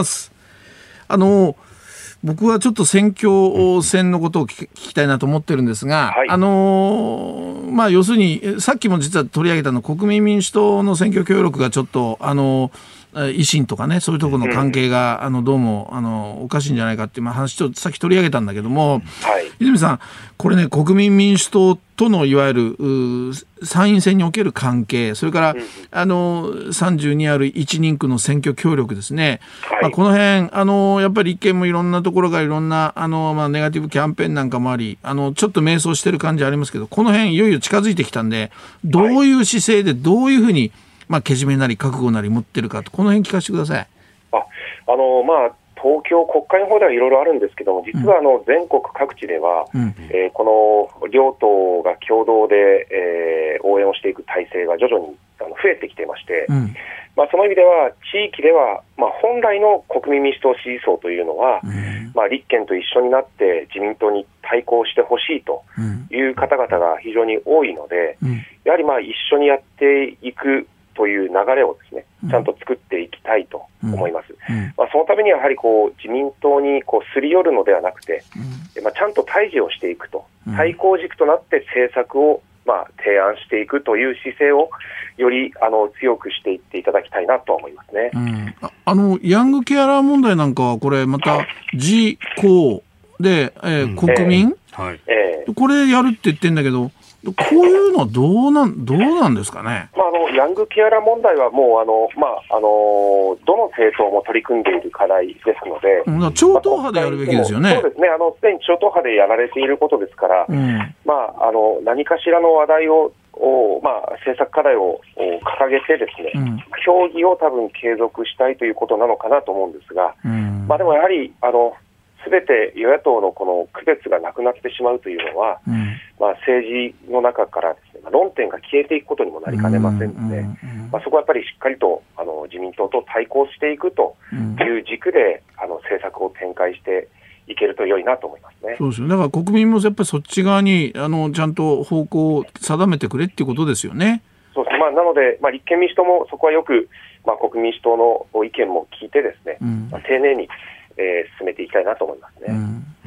僕はちょっと選挙戦のことを聞きたいなと思ってるんですが、要するにさっきも実は取り上げた国民民主党の選挙協力がちょっと維新とかね、そういうところの関係がどうもおかしいんじゃないかっていう話ちょっとさっき取り上げたんだけども、泉さん、これね、国民民主党とのいわゆる参院選における関係、それから32ある1人区の選挙協力ですね、この辺やっぱり立憲もいろんなところがいろんなネガティブキャンペーンなんかもあり、ちょっと迷走してる感じありますけど、この辺いよいよ近づいてきたんで、どういう姿勢でどういうふうにけじめなり覚悟なり持ってるかと、この辺聞かせてください。 東京国会の方ではいろいろあるんですけども、実は全国各地では、この両党が共同で、応援をしていく体制が徐々に増えてきていまして、その意味では地域では、本来の国民民主党支持層というのは、立憲と一緒になって自民党に対抗してほしいという方々が非常に多いので、やはり一緒にやっていくという流れをですね、ちゃんと作っていきたいと思います。そのためにはやはり自民党にすり寄るのではなくて、ちゃんと対峙をしていくと、対抗軸となって政策を提案していくという姿勢をより強くしていっていただきたいなと思いますね。 ヤングケアラー問題なんかはこれまた自公で、国民、これやるって言ってるんだけど、こういうのはどうなんですかね。 ヤングケアラー問題はもうどの政党も取り組んでいる課題ですので、 超党派でやるべきですよね。 そうですね、すでに超党派でやられていることですから、何かしらの話題を、政策課題を掲げてですね、協議を多分継続したいということなのかなと思うんですが、でもやはりすべて与野党のこの区別がなくなってしまうというのは、政治の中からですね、論点が消えていくことにもなりかねませんので、そこはやっぱりしっかりと自民党と対抗していくという軸で政策を展開していけると良いなと思いますね。 そうですよ。だから国民もやっぱりそっち側にちゃんと方向を定めてくれっていうことですよね。 そうです。なので、立憲民主党もそこはよく、国民民主党の意見も聞いてですね、丁寧に進めていきたいなと思いますね。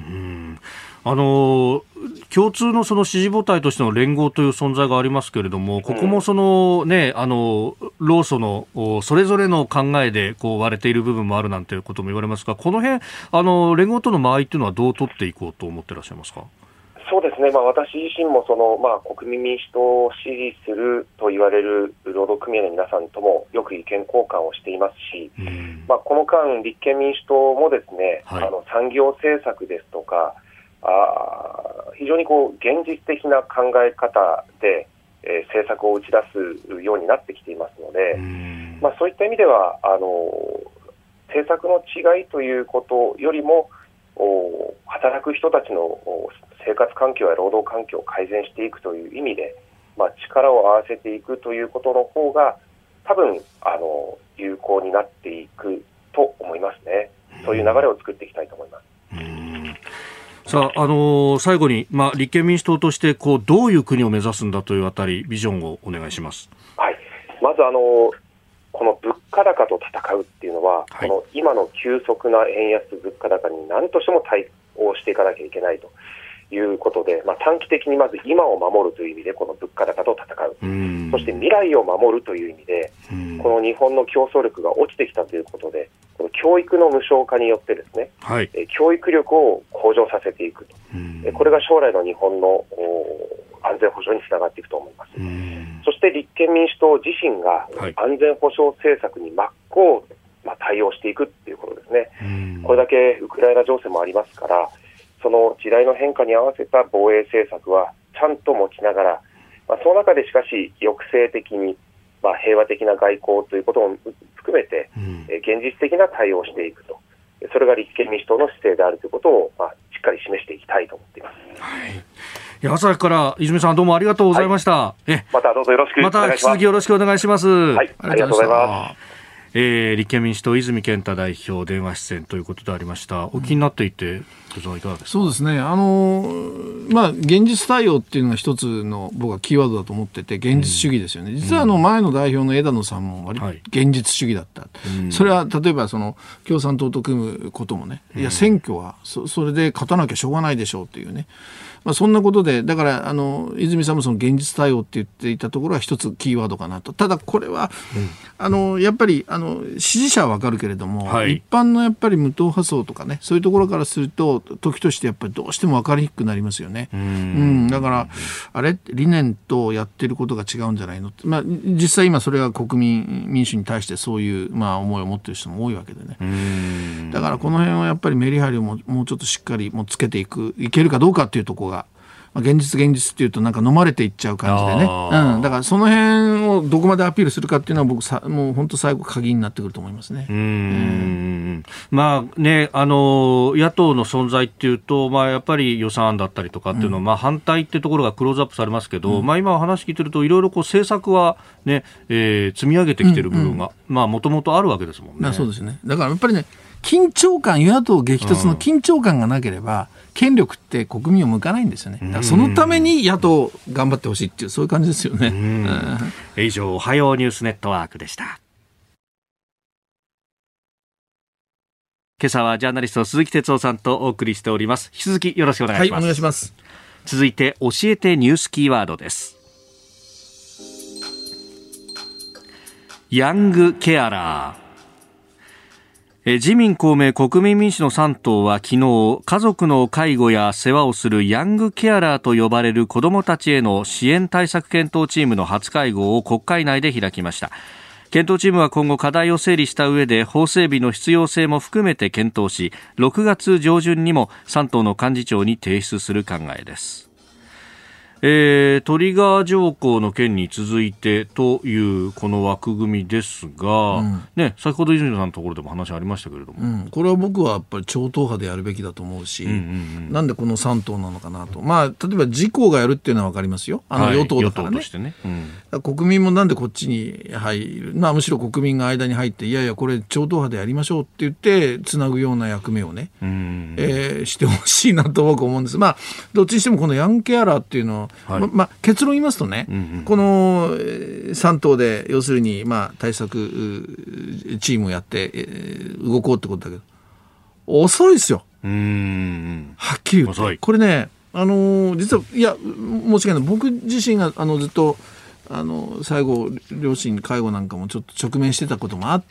共通のその支持母体としての連合という存在がありますけれども、ここもその労組のそれぞれの考えで割れている部分もあるなんていうことも言われますが、この辺連合との間合いというのはどう取っていこうと思っていらっしゃいますか？ そうですね、私自身も国民民主党を支持すると言われる労働組合の皆さんともよく意見交換をしていますし、この間立憲民主党もですね、産業政策ですとか非常に現実的な考え方で、政策を打ち出すようになってきていますので、そういった意味では政策の違いということよりも働く人たちの生活環境や労働環境を改善していくという意味で、力を合わせていくということの方が多分有効になっていくと思いますね。そういう流れを作っていきたいと思います。 さあ、最後に、立憲民主党としてどういう国を目指すんだというあたりビジョンをお願いします。 はい、まずこの物価高と戦うっていうのは、この今の急速な円安物価高に何としても対応していかなきゃいけないということで、短期的にまず今を守るという意味でこの物価高と戦う、そして未来を守るという意味で、この日本の競争力が落ちてきたということで、この教育の無償化によってですね、教育力を向上させていくと、これが将来の日本の安全保障につながっていくと思います。そして立憲民主党自身が安全保障政策に真っ向対応していくということですね。これだけウクライナ情勢もありますから、その時代の変化に合わせた防衛政策はちゃんと持ちながら、その中でしかし抑制的に、平和的な外交ということも含めて、現実的な対応をしていくと、それが立憲民主党の姿勢であるということを、しっかり示していきたいと思っています。 朝日から泉さん、どうもありがとうございました。 またどうぞよろしくお願いします。 また引き続きよろしくお願いします。 ありがとうございます。 立憲民主党泉健太代表電話出演ということでありました。お気になっていて、いかがですか？ そうですね、現実対応っていうのが一つの僕はキーワードだと思ってて、現実主義ですよね。実は前の代表の枝野さんも割と現実主義だった、それは例えば共産党と組むこともね、いや選挙はそれで勝たなきゃしょうがないでしょうっていうね、そんなことで、だから泉さんもその現実対応って言っていたところは一つキーワードかなと。ただこれは、やっぱり支持者はわかるけれども、一般のやっぱり無党派層とかね、そういうところからすると時としてやっぱりどうしても分かりにくくなりますよね。だからあれ理念とやってることが違うんじゃないのって、実際今それは国民民主に対してそういう、思いを持っている人も多いわけでね。だからこの辺はやっぱりメリハリをもうちょっとしっかりつけていけるかどうかっていうところが、現実っていうとなんか飲まれていっちゃう感じでね、だからその辺をどこまでアピールするかっていうのは僕もう本当最後鍵になってくると思いますね。 野党の存在っていうと、やっぱり予算案だったりとかっていうのは、反対っていうところがクローズアップされますけど、今話聞いてるといろいろ政策はね、積み上げてきてる部分がもともとあるわけですもんね。 そうですね。だからやっぱりね、緊張感、与野党激突の緊張感がなければ、権力って国民を向かないんですよね。だからそのために野党頑張ってほしいっていう、そういう感じですよね。 以上、おはようニュースネットワークでした。今朝はジャーナリスト鈴木哲夫さんとお送りしております。引き続きよろしくお願いします。 お願いします。 続いて教えてニュースキーワードです。ヤングケアラー。 自民公明国民民主の3党は昨日、家族の介護や世話をするヤングケアラーと呼ばれる子どもたちへの支援対策検討チームの初会合を国会内で開きました。検討チームは今後課題を整理した上で法整備の必要性も含めて検討し、6月上旬にも3党の幹事長に提出する考えです。トリガー条項の件に続いてというこの枠組みですが、ね、先ほど泉さんのところでも話ありましたけれども、 これは僕はやっぱり超党派でやるべきだと思うし、なんでこの3党なのかなと、まあ、例えば自公がやるっていうのは分かりますよ、与党だからね、国民もなんでこっちに入る、まあ、むしろ国民が間に入って、いやいやこれ超党派でやりましょうって言ってつなぐような役目をね、してほしいなと僕は思うんです。まあ、どっちにしてもこのヤングケアラーっていうのは結論言いますとね、この3党で要するに対策チームをやって動こうってことだけど遅いですよ。はっきり言ってこれね、実はいや申し訳ない、僕自身がずっと最後両親介護なんかもちょっと直面してたこともあって、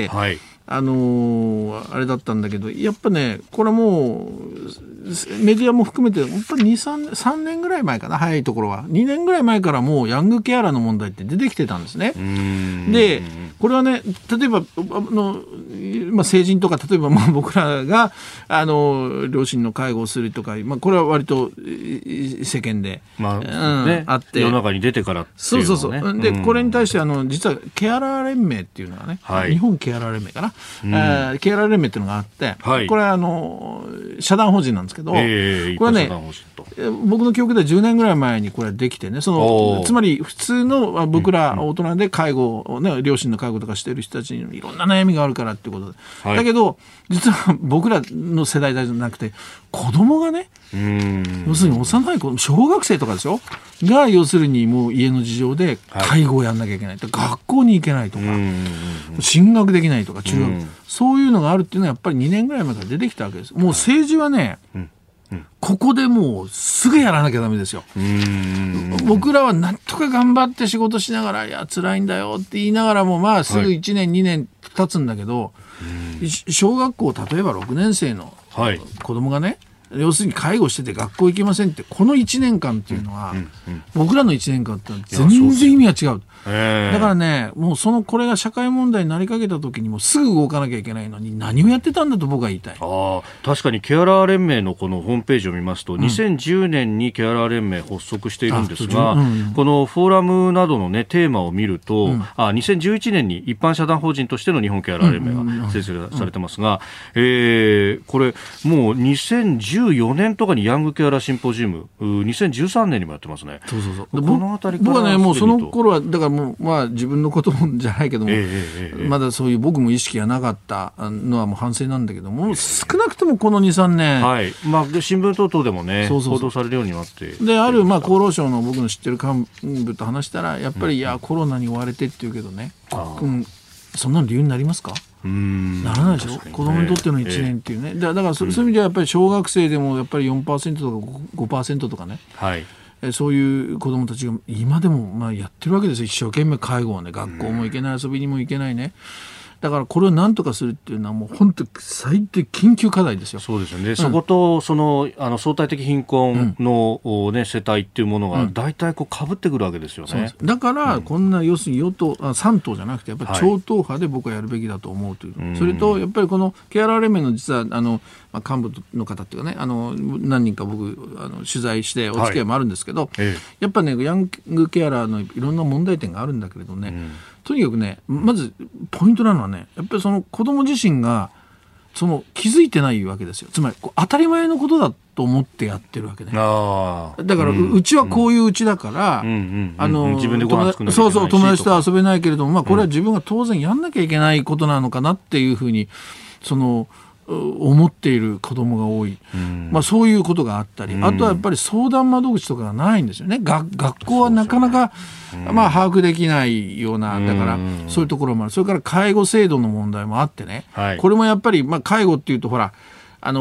あれだったんだけど、やっぱねこれはもうメディアも含めてやっぱり3年ぐらい前かな、早いところは2年ぐらい前からもうヤングケアラーの問題って出てきてたんですね。でこれはね、例えば成人とか、例えば僕らが両親の介護をするとか、これは割と世間で、あって世の中に出てからっていうのはね、 そうでこれに対して実はケアラー連盟っていうのがね、日本ケアラー連盟かな、ケアラー連盟っていうのがあって、これは社団法人なんですけど、これはね僕の記憶では10年ぐらい前にこれはできてね、つまり普通の僕ら大人で介護をね、両親の介護とかしている人たちにいろんな悩みがあるからっていうことで、だけど実は僕らの世代じゃなくて子供がね、要するに幼い子、小学生とかでしょが、要するにもう家の事情で介護をやんなきゃいけない、学校に行けないとか、進学できないとか、中学、そういうのがあるっていうのはやっぱり2年ぐらい前から出てきたわけです。もう政治はね、ここでもうすぐやらなきゃダメですよ。僕らはなんとか頑張って仕事しながら、いや辛いんだよって言いながらも、すぐ1年2年経つんだけど、小学校例えば6年生の子供がね、要するに介護してて学校行けませんって、この1年間っていうのは、僕らの1年間って全然意味が違う。だからね、もうこれが社会問題になりかけた時にもすぐ動かなきゃいけないのに、何をやってたんだと僕は言いたい。 確かにケアラー連盟のこのホームページを見ますと、2010年にケアラー連盟発足しているんですが、このフォーラムなどの、ね、テーマを見ると、2011年に一般社団法人としての日本ケアラー連盟が設立されてますが、これもう2014年とかにヤングケアラーシンポジウム、2013年にもやってますね。このあたりから僕はね、もうその頃はだからもう、自分のことじゃないけども、まだそういう僕も意識がなかったのはもう反省なんだけども、少なくともこの 2,3 年、 新聞等々でもね、報道されるようになって、 である厚労省の僕の知ってる幹部と話したら、やっぱり、いやコロナに追われてって言うけどね、そんなの理由になりますか？ならないでしょ、子供にとっての1年っていうね。だからそういう意味ではやっぱり小学生でもやっぱり 4% とか 5% とかね、そういう子どもたちが今でもやってるわけですよ。一生懸命介護をね、学校も行けない、遊びにも行けないね。だからこれを何とかするっていうのはもう本当最低緊急課題ですよ。 そうですよね。そこと相対的貧困の、世帯っていうものが大体被ってくるわけですよね。 だからこんな要するに与党3党じゃなくてやっぱり超党派で僕はやるべきだと思うという、それとやっぱりこのケアラー連盟の実は幹部の方っていうかね、何人か僕取材してお付き合いもあるんですけど、やっぱねヤングケアラーのいろんな問題点があるんだけれどね、とにかくね、まずポイントなのはね、やっぱりその子供自身が気づいてないわけですよ。つまり当たり前のことだと思ってやってるわけね。だから、うちはこういううちだから、 自分でご飯作んなきゃいけないし、 友達と遊べないけれども、これは自分が当然やんなきゃいけないことなのかなっていうふうに思っている子どもが多い、そういうことがあったり、あとはやっぱり相談窓口とかがないんですよね。学校はなかなか把握できないような、だからそういうところもある。それから介護制度の問題もあってね、これもやっぱり介護っていうとほら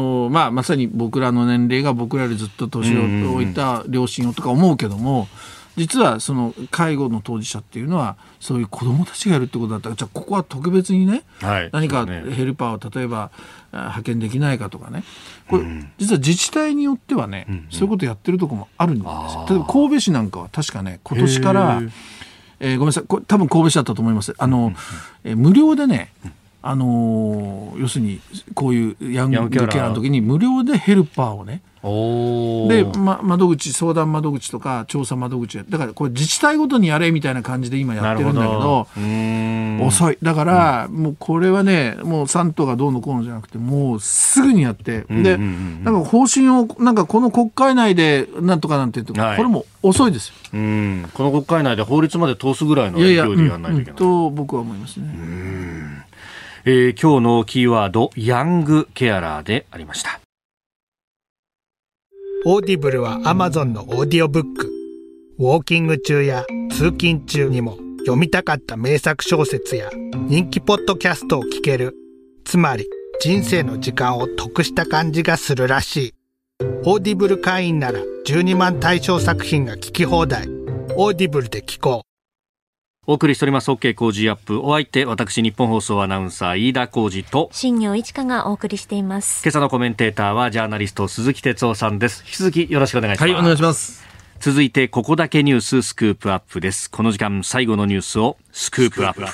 まさに僕らの年齢が僕らよりずっと年を置いた両親をとか思うけども、 実はその介護の当事者っていうのはそういう子どもたちがいるってことだったら、じゃあここは特別にね、何かヘルパーを例えば派遣できないかとかね、これ実は自治体によってはね、そういうことやってるところもあるんですよ。例えば神戸市なんかは確かね、今年から、ごめんなさい、多分神戸市だったと思います。無料でね、要するにこういうヤングケアラーの時に無料でヘルパーをね、で、窓口、相談窓口とか調査窓口、だからこれ自治体ごとにやれみたいな感じで今やってるんだけど、遅い。だから、もうこれはね、もう3党がどうのこうのじゃなくて、もうすぐにやって、で、なんか方針をなんかこの国会内でなんとかなんて言うと、これも遅いですよ。 この国会内で法律まで通すぐらいの勢いでやらないといけない。 と僕は思いますね。 今日のキーワード、ヤングケアラーでありました。 オーディブルは Amazon のオーディオブック。ウォーキング中や通勤中にも読みたかった名作小説や人気ポッドキャストを聞ける。つまり人生の時間を得した感じがするらしい。オーディブル会員なら12万対象作品が聞き放題。オーディブルで聞こう。 お送りしております OK 工事アップ。お相手、私日本放送アナウンサー飯田浩司と新業一華がお送りしています。 今朝のコメンテーターはジャーナリスト鈴木哲夫さんです。引き続きよろしくお願いします。 はい、お願いします。 続いてここだけニューススクープアップです。この時間最後のニュースをスクープアップ。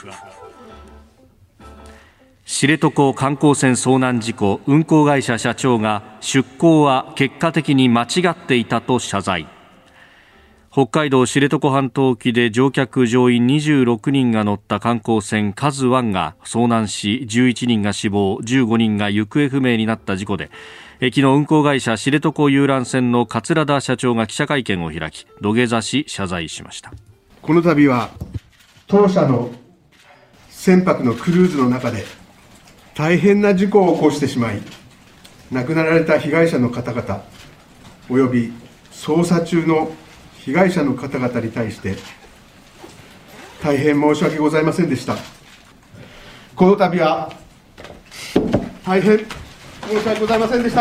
知床観光船遭難事故、運航会社社長が出航は結果的に間違っていたと謝罪。北海道知床半島沖で乗客乗員26人が乗った観光船カズワンが遭難し、11人が死亡、15人が行方不明になった事故で、昨日運航会社知床遊覧船の桂田社長が記者会見を開き、土下座し謝罪しました。 この度は当社の船舶のクルーズの中で大変な事故を起こしてしまい、亡くなられた被害者の方々および捜査中の被害者の方々に対して大変申し訳ございませんでした。この度は大変申し訳ございませんでした。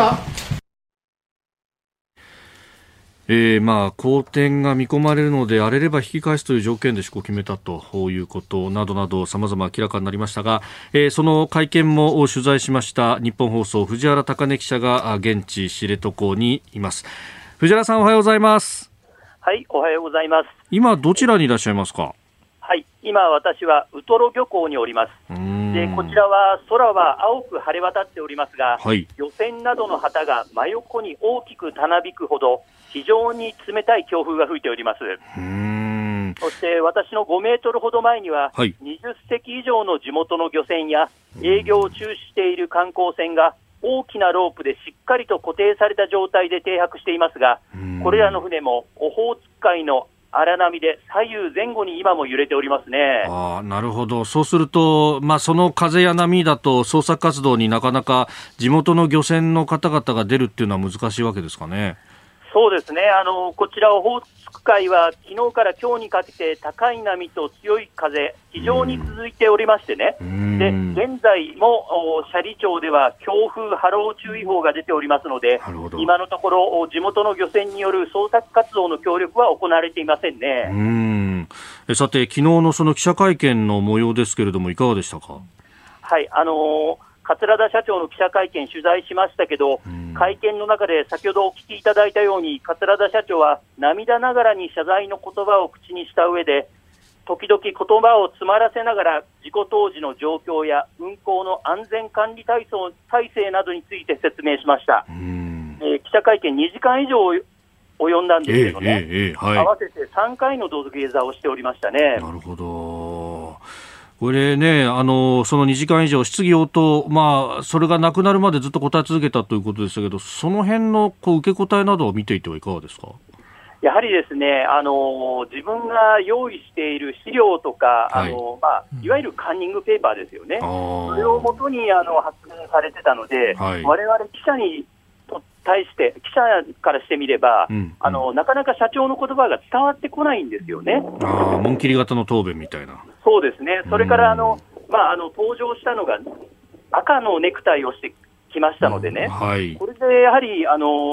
好転が見込まれるのであれれば引き返すという条件で施行を決めたということなどなど様々明らかになりましたが、その会見も取材しました日本放送藤原貴根記者が現地知床にいます。藤原さん、おはようございます。 はい、おはようございます。 今どちらにいらっしゃいますか？ はい、今私はウトロ漁港におります。で、こちらは空は青く晴れ渡っておりますが、漁船などの旗が真横に大きくたなびくほど非常に冷たい強風が吹いております。そして私の5メートルほど前には、20隻以上の地元の漁船や営業を中止している観光船が大きなロープでしっかりと固定された状態で停泊していますが、これらの船もオホーツク海の荒波で左右前後に今も揺れておりますね。 なるほど。そうすると、その風や波だと捜索活動になかなか地元の漁船の方々が出るっていうのは難しいわけですかね。 そうですね。こちらオホーツク海は昨日から今日にかけて高い波と強い風非常に続いておりましてね。で、現在も斜里町では強風波浪注意報が出ておりますので、今のところ地元の漁船による捜索活動の協力は行われていませんね。 さて、昨日のその記者会見の模様ですけれどもいかがでしたか？ はい、桂田社長の記者会見取材しましたけど、会見の中で先ほどお聞きいただいたように桂田社長は涙ながらに謝罪の言葉を口にした上で、時々言葉を詰まらせながら事故当時の状況や運航の安全管理体制などについて説明しました。記者会見2時間以上及んだんですけどね、合わせて3回の土下座をしておりましたね。 なるほど。これね、その2時間以上質疑応答、それがなくなるまでずっと答え続けたということでしたけど、その辺の受け答えなどを見ていてはいかがですか？ やはりですね、自分が用意している資料とか、いわゆるカンニングペーパーですよね。それをもとに発言されてたので、我々記者に対して、記者からしてみれば、なかなか社長の言葉が伝わってこないんですよね。 紋切り型の答弁みたいな。 そうですね。それから登場したのが赤のネクタイをしてきましたのでね、これでやはり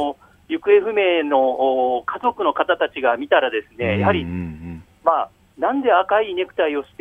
行方不明の家族の方たちが見たらですね、やはり、なんで赤いネクタイをして、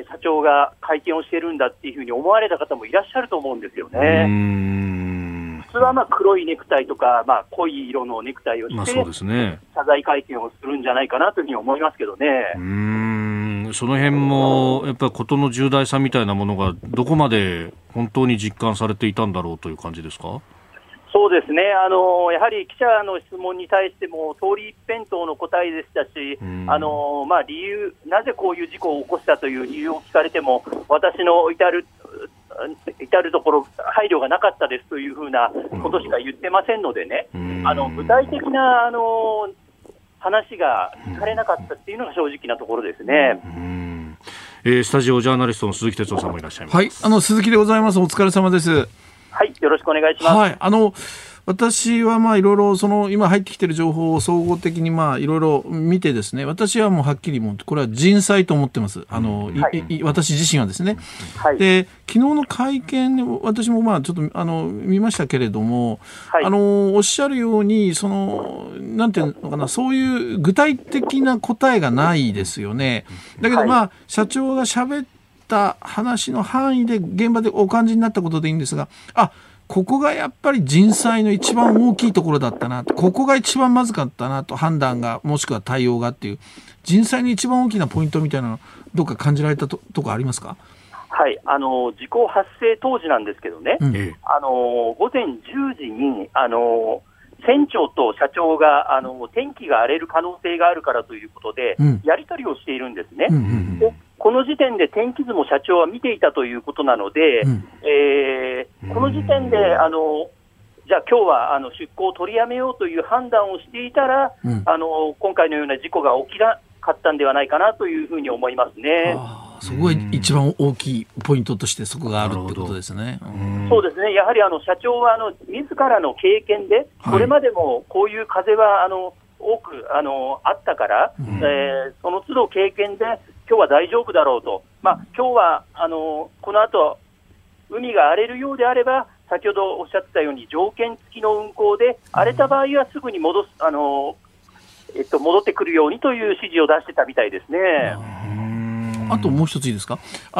社長が会見をしているんだっていうふうに思われた方もいらっしゃると思うんですよね。普通は黒いネクタイとか、濃い色のネクタイをして、 そうですね、 謝罪会見をするんじゃないかなというふうに思いますけどね。 その辺もやっぱり事の重大さみたいなものがどこまで本当に実感されていたんだろうという感じですか？ そうですね、やはり記者の質問に対しても通り一辺倒の答えでしたし、理由、なぜこういう事故を起こしたという理由を聞かれても、私の至るところ配慮がなかったですというふうなことしか言ってませんのでね、具体的な話が聞かれなかったっていうのが正直なところですね。 スタジオジャーナリストの鈴木哲夫さんもいらっしゃいます。 はい、鈴木でございます。お疲れ様です。 はい、よろしくお願いします。 はい、私はいろいろ今入ってきている情報を総合的にいろいろ見てですね、私はもうはっきりこれは人災と思ってます。私自身はですね、はい、で昨日の会見で私もちょっと見ましたけれども、はい、おっしゃるようになんていうのかな、そういう具体的な答えがないですよね。だけど社長が喋った話の範囲で現場でお感じになったことでいいんですが、ここがやっぱり人災の一番大きいところだったな、ここが一番まずかったなと、判断がもしくは対応がっていう人災の一番大きなポイントみたいなのどっか感じられたとこありますか？ はい、事故発生当時なんですけどね、午前10時に船長と社長が天気が荒れる可能性があるからということで、やり取りをしているんですね。でこの時点で天気図も社長は見ていたということなので、この時点でじゃあ今日は出航を取りやめようという判断をしていたら、今回のような事故が起きなかったんではないかなというふうに思いますね。 そこが一番大きいポイントとしてそこがあるってことですね。 そうですね、やはり社長は自らの経験で、これまでもこういう風は多くあったから、その都度経験で今日は大丈夫だろうと、今日はこの後海が荒れるようであれば、先ほどおっしゃってたように条件付きの運航で、荒れた場合はすぐに戻ってくるようにという指示を出してたみたいですね。 あともう一ついいですか？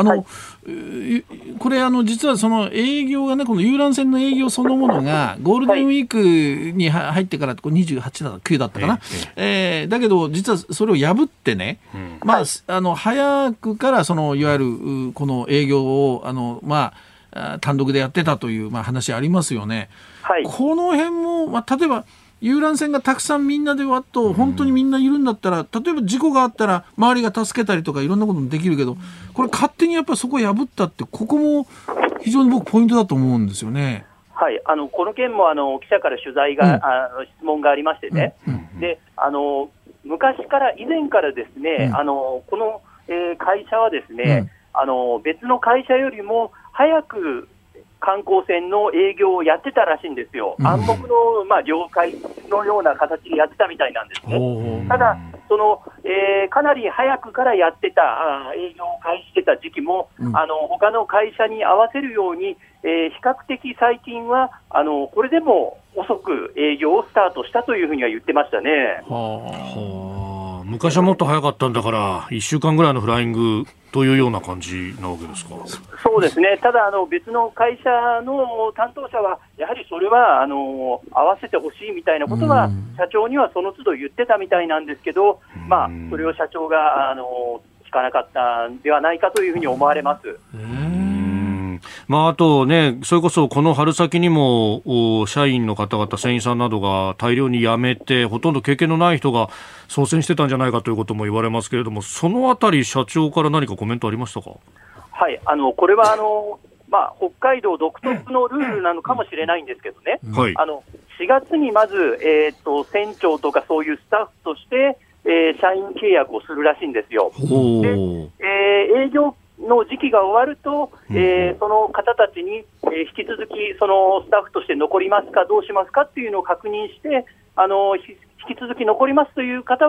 これ実はその営業がね、この遊覧船の営業そのものがゴールデンウィークに入ってから28だった9だったかな、だけど実はそれを破ってね、早くからいわゆるこの営業を単独でやってたという話ありますよね。この辺も例えば遊覧船がたくさんみんなで本当にみんないるんだったら、例えば事故があったら周りが助けたりとかいろんなこともできるけど、これ勝手にやっぱりそこを破ったって、ここも非常に僕ポイントだと思うんですよね。 はい、この件も記者から取材が、質問がありましてね、で昔から以前からですね、この、会社はですね、別の会社よりも早く観光船の営業をやってたらしいんですよ。暗黙の、了解のような形でやってたみたいなんですね。ただかなり早くからやってた営業を開始してた時期も、他の会社に合わせるように、比較的最近はこれでも遅く営業をスタートしたというふうには言ってましたね。 昔はもっと早かったんだから1週間ぐらいのフライングというような感じなわけですか？ そうですね。ただ別の会社の担当者はやはりそれは合わせてほしいみたいなことは社長にはその都度言ってたみたいなんですけど、それを社長が聞かなかったんではないかというふうに思われます。 あとね、それこそこの春先にも社員の方々、船員さんなどが大量に辞めて、ほとんど経験のない人が操船してたんじゃないかということも言われますけれども、そのあたり社長から何かコメントありましたか？ はい、これは北海道独特のルールなのかもしれないんですけどね、4月にまず、船長とかそういうスタッフとして、社員契約をするらしいんですよ。で、営業の時期が終わると、その方たちに、引き続きそのスタッフとして残りますかどうしますかっていうのを確認して、引き続き残りますという方は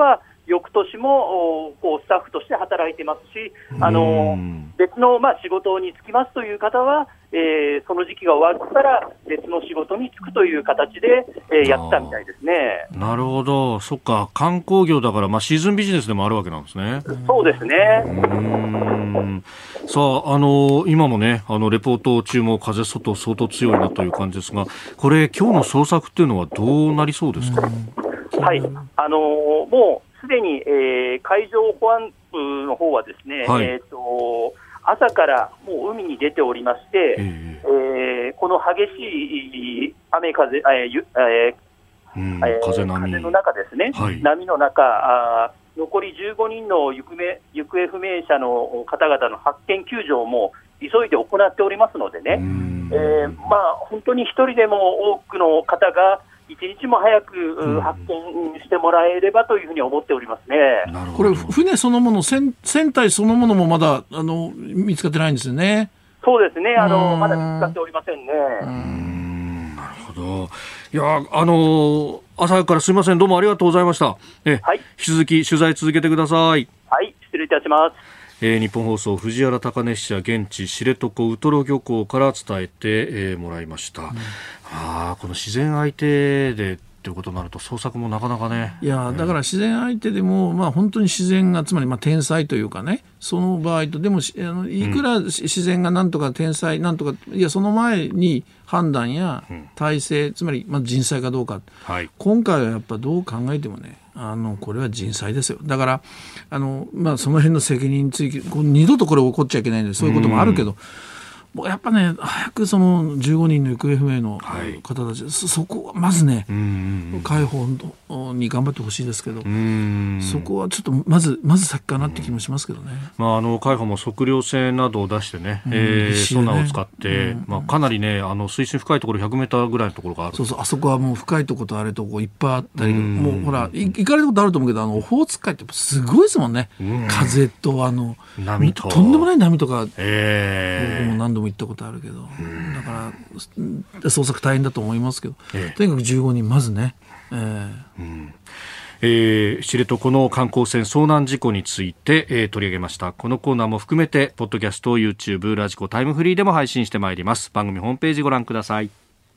翌年もスタッフとして働いてますし、別の仕事に就きますという方は、その時期が終わったら別の仕事に就くという形で、やったみたいですね。 なるほど、そっか、観光業だから、シーズンビジネスでもあるわけなんですね。 そうですね。 さあ、今もね、レポート中も風外相当強いなという感じですが、これ今日の捜索っていうのはどうなりそうですか？ はい、もうすでに、海上保安部の方はですね、はい、朝からもう海に出ておりまして、この激しい雨風、風の中ですね、はい、波の中、残り15人の行方不明者の方々の発見救助も急いで行っておりますのでね、本当に一人でも多くの方が一日も早く発見してもらえればというふうに思っておりますね。 これ船そのもの、船体そのものもまだ見つかってないんですよね。 そうですね、まだ見つかっておりませんね。 なるほど。いや、朝からすみません、どうもありがとうございました。はい、引き続き取材続けてください。 はい、失礼いたします。 日本放送藤原貴根支社現地知床ウトロ漁港から伝えて、もらいました。この自然相手でということになると捜索もなかなかね。 いや、だから自然相手でも、本当に自然がつまり天災というかね、その場合とでもいくら自然がなんとか天災なんとか、いやその前に判断や体制、つまり人災かどうか、今回はやっぱどう考えてもね、これは人災ですよ。だからその辺の責任について二度とこれ起こっちゃいけないんで、そういうこともあるけど、やっぱね、早くその15人の行方不明の方たち、そこはまずね、解放に頑張ってほしいですけど、そこはちょっとまず先かなって気もしますけどね。 海保も測量船などを出してね、ソナーを使って、かなりね、水深深いところ100メーターぐらいのところがある。 そうそう、あそこはもう深いところとあれとこいっぱいあったり、もうほら行かれたことあると思うけど、オホーツク海ってすごいですもんね。風と波ととんでもない波とか、僕も何度も行ったことあるけど、だから捜索大変だと思いますけど、とにかく15人まずね、 知床の観光船遭難事故について、取り上げました。このコーナーも含めてポッドキャスト、YouTube、ラジコ、タイムフリーでも配信してまいります。番組ホームページご覧ください。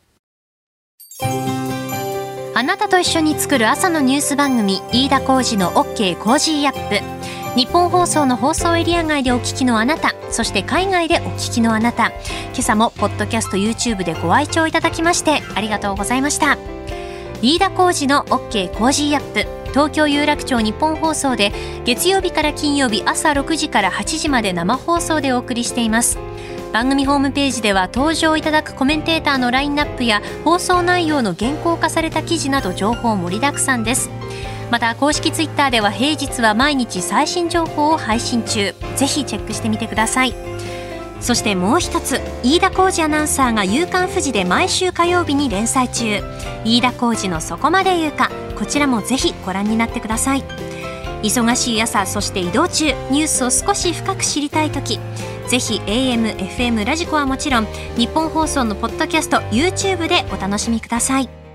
あなたと一緒に作る朝のニュース番組、飯田浩司の OK コージーアップ。日本放送の放送エリア外でお聞きのあなた、そして海外でお聞きのあなた、今朝もポッドキャスト YouTube でご愛聴いただきましてありがとうございました。飯田浩司の OK コージーアップ、東京有楽町日本放送で月曜日から金曜日朝6時から8時まで生放送でお送りしています。番組ホームページでは登場いただくコメンテーターのラインナップや放送内容の原稿化された記事など情報盛りだくさんです。また公式ツイッターでは平日は毎日最新情報を配信中、ぜひチェックしてみてください。そしてもう一つ、飯田浩司アナウンサーが夕刊フジで毎週火曜日に連載中、飯田浩司のそこまで言うか、こちらもぜひご覧になってください。忙しい朝、そして移動中、ニュースを少し深く知りたいとき、ぜひ AM、FM、ラジコはもちろん日本放送のポッドキャスト、YouTube でお楽しみください。